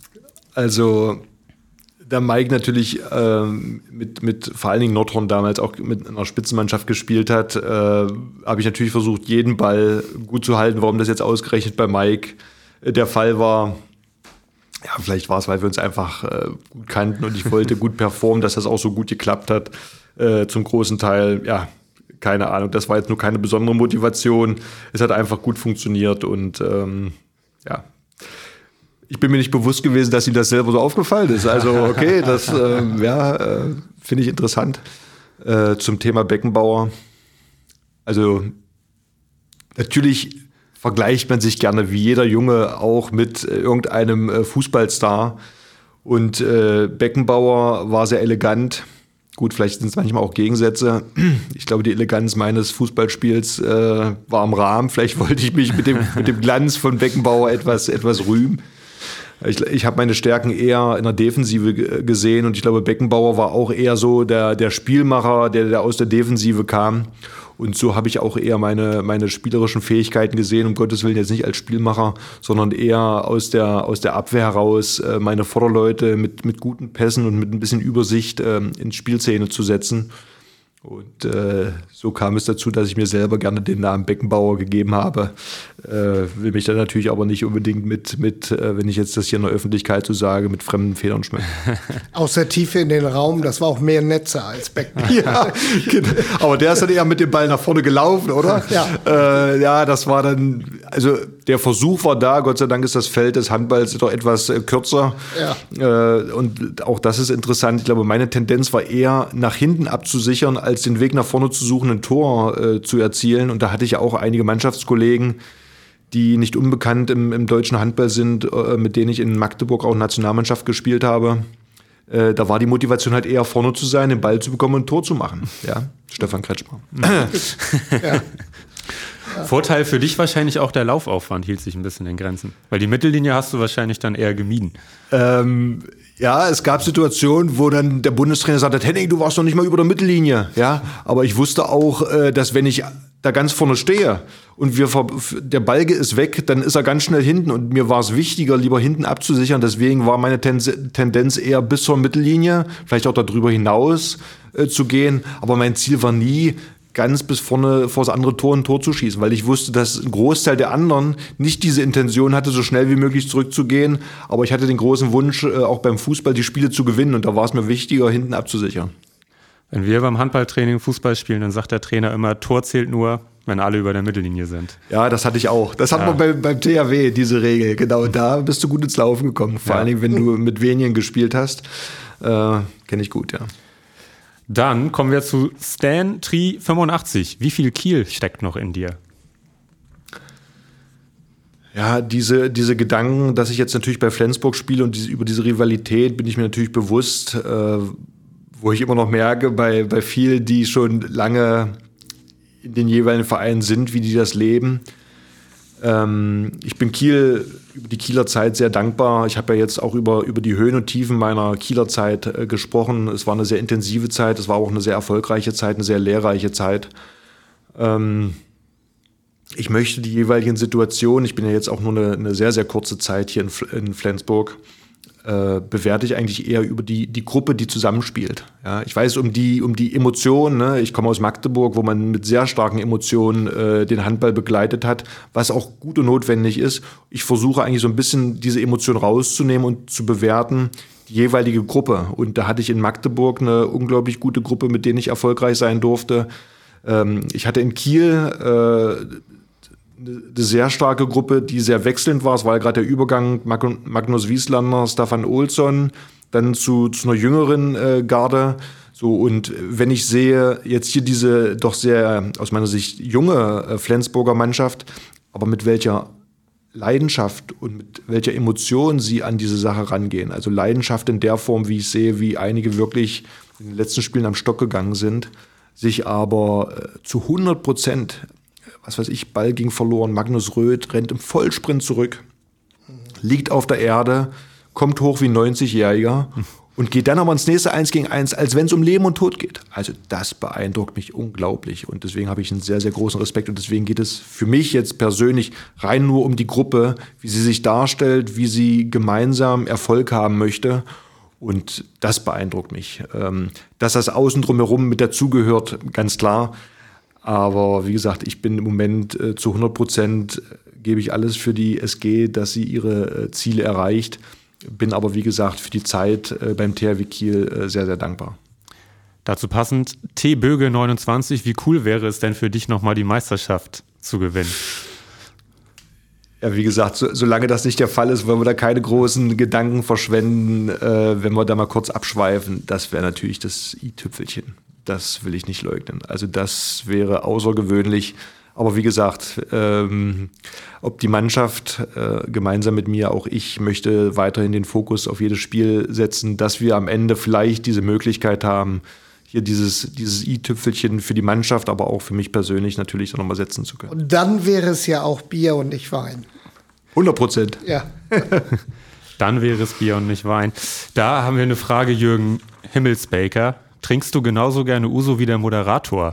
Also da Mike natürlich ähm, mit, mit vor allen Dingen Nordhorn damals auch mit einer Spitzenmannschaft gespielt hat, äh, habe ich natürlich versucht, jeden Ball gut zu halten. Warum das jetzt ausgerechnet bei Mike äh, der Fall war, ja, vielleicht war es, weil wir uns einfach äh, gut kannten und ich wollte gut performen, dass das auch so gut geklappt hat. Äh, zum großen Teil, ja, keine Ahnung, das war jetzt nur keine besondere Motivation. Es hat einfach gut funktioniert und ähm, ja, ich bin mir nicht bewusst gewesen, dass ihm das selber so aufgefallen ist. Also okay, das äh, ja, äh, finde ich interessant. Äh, zum Thema Beckenbauer. Also natürlich vergleicht man sich gerne, wie jeder Junge auch, mit äh, irgendeinem äh, Fußballstar. Und äh, Beckenbauer war sehr elegant. Gut, vielleicht sind es manchmal auch Gegensätze. Ich glaube, die Eleganz meines Fußballspiels äh, war im Rahmen. Vielleicht wollte ich mich mit dem, mit dem Glanz von Beckenbauer etwas, etwas rühmen. Ich, ich habe meine Stärken eher in der Defensive g- gesehen und ich glaube, Beckenbauer war auch eher so der, der Spielmacher, der, der aus der Defensive kam. Und so habe ich auch eher meine, meine spielerischen Fähigkeiten gesehen, um Gottes Willen jetzt nicht als Spielmacher, sondern eher aus der, aus der Abwehr heraus äh, meine Vorderleute mit, mit guten Pässen und mit ein bisschen Übersicht äh, in Spielszene zu setzen. Und äh, so kam es dazu, dass ich mir selber gerne den Namen Beckenbauer gegeben habe. Äh, will mich dann natürlich aber nicht unbedingt mit, mit äh, wenn ich jetzt das hier in der Öffentlichkeit so sage, mit fremden Federn schmücken. Aus der Tiefe in den Raum, das war auch mehr Netze als Beckenbauer. Ja, genau. Aber der ist dann eher mit dem Ball nach vorne gelaufen, oder? Ja. Äh, ja, das war dann, also der Versuch war da, Gott sei Dank ist das Feld des Handballs doch etwas äh, kürzer. Ja. Äh, und auch das ist interessant. Ich glaube, meine Tendenz war eher nach hinten abzusichern, als den Weg nach vorne zu suchen, ein Tor äh, zu erzielen. Und da hatte ich auch einige Mannschaftskollegen, die nicht unbekannt im, im deutschen Handball sind, äh, mit denen ich in Magdeburg auch Nationalmannschaft gespielt habe. Äh, da war die Motivation halt eher vorne zu sein, den Ball zu bekommen und ein Tor zu machen. Ja, Stefan Kretschmer. Ja. Vorteil für dich wahrscheinlich auch der Laufaufwand hielt sich ein bisschen in Grenzen. Weil die Mittellinie hast du wahrscheinlich dann eher gemieden. Ähm, ja, es gab Situationen, wo dann der Bundestrainer sagte, Henning, du warst noch nicht mal über der Mittellinie. Ja, aber ich wusste auch, äh, dass wenn ich da ganz vorne stehe und wir ver- der Ball ist weg, dann ist er ganz schnell hinten und mir war es wichtiger, lieber hinten abzusichern. Deswegen war meine Ten- Tendenz eher bis zur Mittellinie, vielleicht auch darüber hinaus äh, zu gehen. Aber mein Ziel war nie, ganz bis vorne vor das andere Tor ein Tor zu schießen, weil ich wusste, dass ein Großteil der anderen nicht diese Intention hatte, so schnell wie möglich zurückzugehen. Aber ich hatte den großen Wunsch, auch beim Fußball die Spiele zu gewinnen und da war es mir wichtiger, hinten abzusichern. Wenn wir beim Handballtraining Fußball spielen, dann sagt der Trainer immer, Tor zählt nur, wenn alle über der Mittellinie sind. Ja, das hatte ich auch. Das hat ja. man beim, beim T H W, diese Regel. Genau, da bist du gut ins Laufen gekommen. Vor ja. allen Dingen, wenn du mit Venien gespielt hast. Äh, Kenne ich gut, ja. Dann kommen wir zu Stan Tri fünfundachtzig. Wie viel Kiel steckt noch in dir? Ja, diese, diese Gedanken, dass ich jetzt natürlich bei Flensburg spiele und diese, über diese Rivalität bin ich mir natürlich bewusst, äh, wo ich immer noch merke, bei, bei vielen, die schon lange in den jeweiligen Vereinen sind, wie die das leben. Ähm, ich bin Kiel über die Kieler Zeit sehr dankbar. Ich habe ja jetzt auch über, über die Höhen und Tiefen meiner Kieler Zeit äh, gesprochen. Es war eine sehr intensive Zeit, es war auch eine sehr erfolgreiche Zeit, eine sehr lehrreiche Zeit. Ähm, ich möchte die jeweiligen Situationen, ich bin ja jetzt auch nur eine, eine sehr, sehr kurze Zeit hier in, in Flensburg, äh, bewerte ich eigentlich eher über die, die Gruppe, die zusammenspielt. Ja, ich weiß um die, um die Emotionen, ne? Ich komme aus Magdeburg, wo man mit sehr starken Emotionen äh, den Handball begleitet hat, was auch gut und notwendig ist. Ich versuche eigentlich so ein bisschen diese Emotionen rauszunehmen und zu bewerten, die jeweilige Gruppe. Und da hatte ich in Magdeburg eine unglaublich gute Gruppe, mit denen ich erfolgreich sein durfte. Ähm, ich hatte in Kiel äh, eine sehr starke Gruppe, die sehr wechselnd war. Es war ja gerade der Übergang Magnus Wieslander, Staffan Olsson, dann zu, zu einer jüngeren äh, Garde. So, und wenn ich sehe, jetzt hier diese doch sehr, aus meiner Sicht, junge äh, Flensburger Mannschaft, aber mit welcher Leidenschaft und mit welcher Emotion sie an diese Sache rangehen. Also Leidenschaft in der Form, wie ich sehe, wie einige wirklich in den letzten Spielen am Stock gegangen sind, sich aber äh, zu hundert Prozent, was weiß ich, Ball ging verloren, Magnus Röth rennt im Vollsprint zurück, liegt auf der Erde, kommt hoch wie ein neunzigjähriger und geht dann aber ins nächste eins gegen eins, als wenn es um Leben und Tod geht. Also das beeindruckt mich unglaublich und deswegen habe ich einen sehr, sehr großen Respekt und deswegen geht es für mich jetzt persönlich rein nur um die Gruppe, wie sie sich darstellt, wie sie gemeinsam Erfolg haben möchte. Und das beeindruckt mich. Dass das Außen drumherum mit dazugehört, ganz klar. Aber wie gesagt, ich bin im Moment äh, zu hundert Prozent äh, gebe ich alles für die S G, dass sie ihre äh, Ziele erreicht. Bin aber, wie gesagt, für die Zeit äh, beim T H W Kiel äh, sehr, sehr dankbar. Dazu passend, T. Böge neunundzwanzig, wie cool wäre es denn für dich, nochmal die Meisterschaft zu gewinnen? Ja, wie gesagt, so, solange das nicht der Fall ist, wollen wir da keine großen Gedanken verschwenden, äh, wenn wir da mal kurz abschweifen. Das wäre natürlich das i-Tüpfelchen. Das will ich nicht leugnen. Also das wäre außergewöhnlich. Aber wie gesagt, ähm, ob die Mannschaft äh, gemeinsam mit mir, auch ich, möchte weiterhin den Fokus auf jedes Spiel setzen, dass wir am Ende vielleicht diese Möglichkeit haben, hier dieses, dieses i-Tüpfelchen für die Mannschaft, aber auch für mich persönlich natürlich nochmal setzen zu können. Und dann wäre es ja auch Bier und nicht Wein. hundert Prozent. Ja. Dann wäre es Bier und nicht Wein. Da haben wir eine Frage, Jürgen Himmelsbaker. Trinkst du genauso gerne Uso wie der Moderator?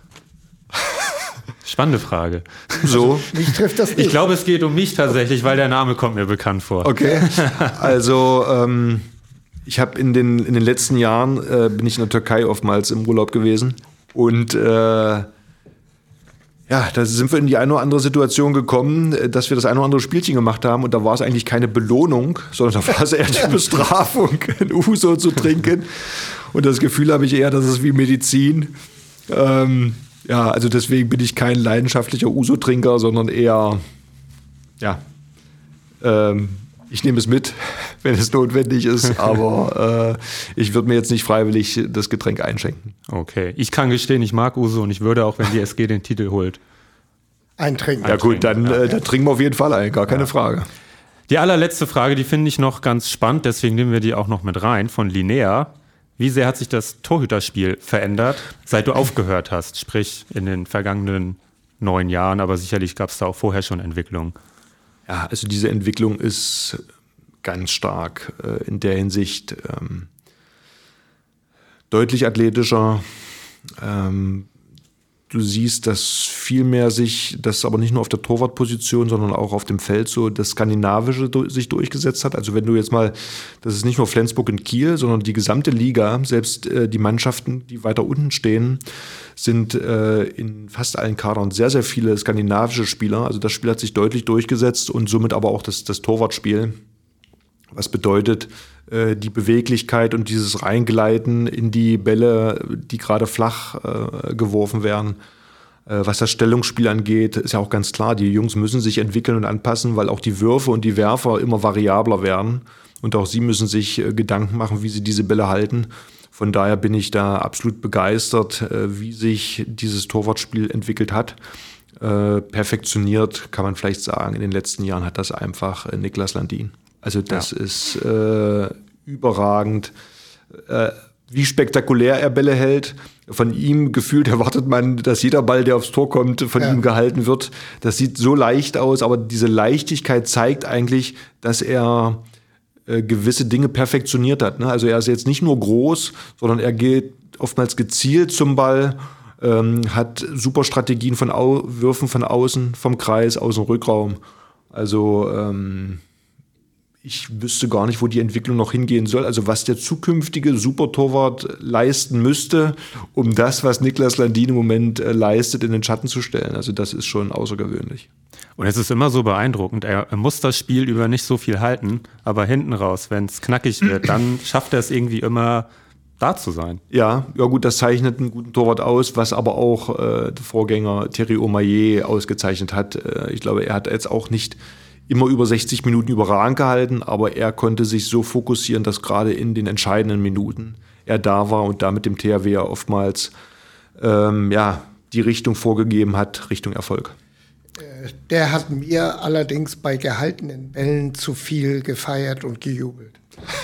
Spannende Frage. So. Mich trifft das nicht. Ich glaube, es geht um mich tatsächlich, weil der Name kommt mir bekannt vor. Okay. Also ähm, ich habe in den, in den letzten Jahren, äh, bin ich in der Türkei oftmals im Urlaub gewesen. Und äh, ja, da sind wir in die eine oder andere Situation gekommen, dass wir das eine oder andere Spielchen gemacht haben. Und da war es eigentlich keine Belohnung, sondern da war es eher die Bestrafung, ein Uso zu trinken. Und das Gefühl habe ich eher, dass es wie Medizin. Ähm, ja, also deswegen bin ich kein leidenschaftlicher Uso-Trinker, sondern eher, ja, ähm, ich nehme es mit, wenn es notwendig ist, aber äh, ich würde mir jetzt nicht freiwillig das Getränk einschenken. Okay, ich kann gestehen, ich mag Uso und ich würde auch, wenn die S G den Titel holt. Eintrinken. Ja gut, dann, äh, dann trinken wir auf jeden Fall ein, gar keine ja. Frage. Die allerletzte Frage, die finde ich noch ganz spannend, deswegen nehmen wir die auch noch mit rein, von Linnea. Wie sehr hat sich das Torhüterspiel verändert, seit du aufgehört hast? Sprich, in den vergangenen neun Jahren, aber sicherlich gab es da auch vorher schon Entwicklungen. Ja, also diese Entwicklung ist ganz stark äh, in der Hinsicht ähm, deutlich athletischer. Ähm, du siehst, dass viel mehr sich, das aber nicht nur auf der Torwartposition, sondern auch auf dem Feld so das Skandinavische do, sich durchgesetzt hat. Also wenn du jetzt mal, das ist nicht nur Flensburg und Kiel, sondern die gesamte Liga, selbst äh, die Mannschaften, die weiter unten stehen, sind äh, in fast allen Kadern sehr, sehr viele skandinavische Spieler. Also das Spiel hat sich deutlich durchgesetzt und somit aber auch das, das Torwartspiel. Was bedeutet äh, die Beweglichkeit und dieses Reingleiten in die Bälle, die gerade flach äh, geworfen werden. Äh, was das Stellungsspiel angeht, ist ja auch ganz klar, die Jungs müssen sich entwickeln und anpassen, weil auch die Würfe und die Werfer immer variabler werden. Und auch sie müssen sich äh, Gedanken machen, wie sie diese Bälle halten. Von daher bin ich da absolut begeistert, äh, wie sich dieses Torwartspiel entwickelt hat. Äh, perfektioniert, kann man vielleicht sagen, in den letzten Jahren hat das einfach äh, Niklas Landin. Also das ja. ist äh, überragend, äh, wie spektakulär er Bälle hält. Von ihm gefühlt erwartet man, dass jeder Ball, der aufs Tor kommt, von ja. ihm gehalten wird. Das sieht so leicht aus, aber diese Leichtigkeit zeigt eigentlich, dass er gewisse Dinge perfektioniert hat. Ne? Also er ist jetzt nicht nur groß, sondern er geht oftmals gezielt zum Ball, ähm, hat super Strategien von Au- Würfen von außen, vom Kreis, aus dem Rückraum. Also ähm, ich wüsste gar nicht, wo die Entwicklung noch hingehen soll. Also was der zukünftige Supertorwart leisten müsste, um das, was Niklas Landin im Moment äh, leistet, in den Schatten zu stellen. Also das ist schon außergewöhnlich. Und es ist immer so beeindruckend, er muss das Spiel über nicht so viel halten, aber hinten raus, wenn es knackig wird, dann schafft er es irgendwie immer, da zu sein. Ja, ja gut, das zeichnet einen guten Torwart aus, was aber auch äh, der Vorgänger Thierry Omeyer ausgezeichnet hat. Äh, ich glaube, er hat jetzt auch nicht immer über sechzig Minuten überragend gehalten, aber er konnte sich so fokussieren, dass gerade in den entscheidenden Minuten er da war und da mit dem T H W ja oftmals ähm, ja, die Richtung vorgegeben hat, Richtung Erfolg. Der hat mir allerdings bei gehaltenen Bällen zu viel gefeiert und gejubelt.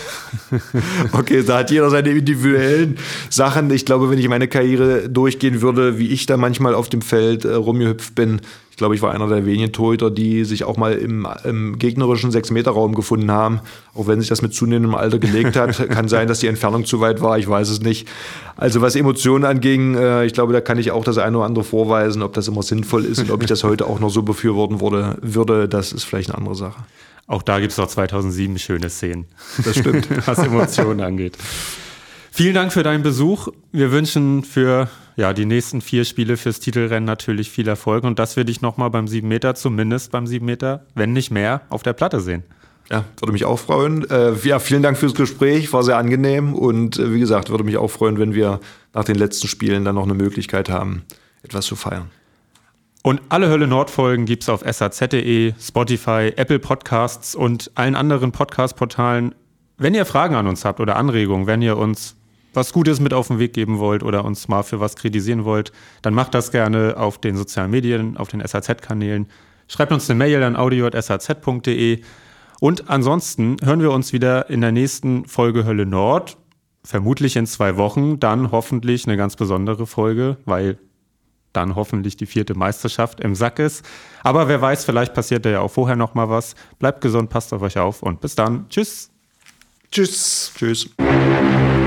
Okay, da hat jeder seine individuellen Sachen. Ich glaube, wenn ich meine Karriere durchgehen würde, wie ich da manchmal auf dem Feld äh, rumgehüpft bin, ich glaube, ich war einer der wenigen Torhüter, die sich auch mal im, im gegnerischen sechs-Meter-Raum gefunden haben. Auch wenn sich das mit zunehmendem Alter gelegt hat. Kann sein, dass die Entfernung zu weit war, ich weiß es nicht. Also was Emotionen anging, äh, ich glaube, da kann ich auch das eine oder andere vorweisen. Ob das immer sinnvoll ist und ob ich das heute auch noch so befürworten würde, würde, das ist vielleicht eine andere Sache. Auch da gibt es noch zweitausendsieben schöne Szenen. Das stimmt. Was Emotionen angeht. Vielen Dank für deinen Besuch. Wir wünschen für ja, die nächsten vier Spiele fürs Titelrennen natürlich viel Erfolg und dass wir dich nochmal beim sieben Meter, zumindest beim sieben Meter, wenn nicht mehr, auf der Platte sehen. Ja, würde mich auch freuen. Äh, ja, vielen Dank fürs Gespräch, war sehr angenehm und äh, wie gesagt, würde mich auch freuen, wenn wir nach den letzten Spielen dann noch eine Möglichkeit haben, etwas zu feiern. Und alle Hölle Nord-Folgen gibt es auf S A Z punkt de, Spotify, Apple Podcasts und allen anderen Podcast-Portalen. Wenn ihr Fragen an uns habt oder Anregungen, wenn ihr uns was Gutes mit auf den Weg geben wollt oder uns mal für was kritisieren wollt, dann macht das gerne auf den sozialen Medien, auf den S A Z-Kanälen. Schreibt uns eine Mail an audio at s a z punkt de. Und ansonsten hören wir uns wieder in der nächsten Folge Hölle Nord, vermutlich in zwei Wochen, dann hoffentlich eine ganz besondere Folge, weil dann hoffentlich die vierte Meisterschaft im Sack ist. Aber wer weiß, vielleicht passiert da ja auch vorher noch mal was. Bleibt gesund, passt auf euch auf und bis dann. Tschüss. Tschüss. Tschüss.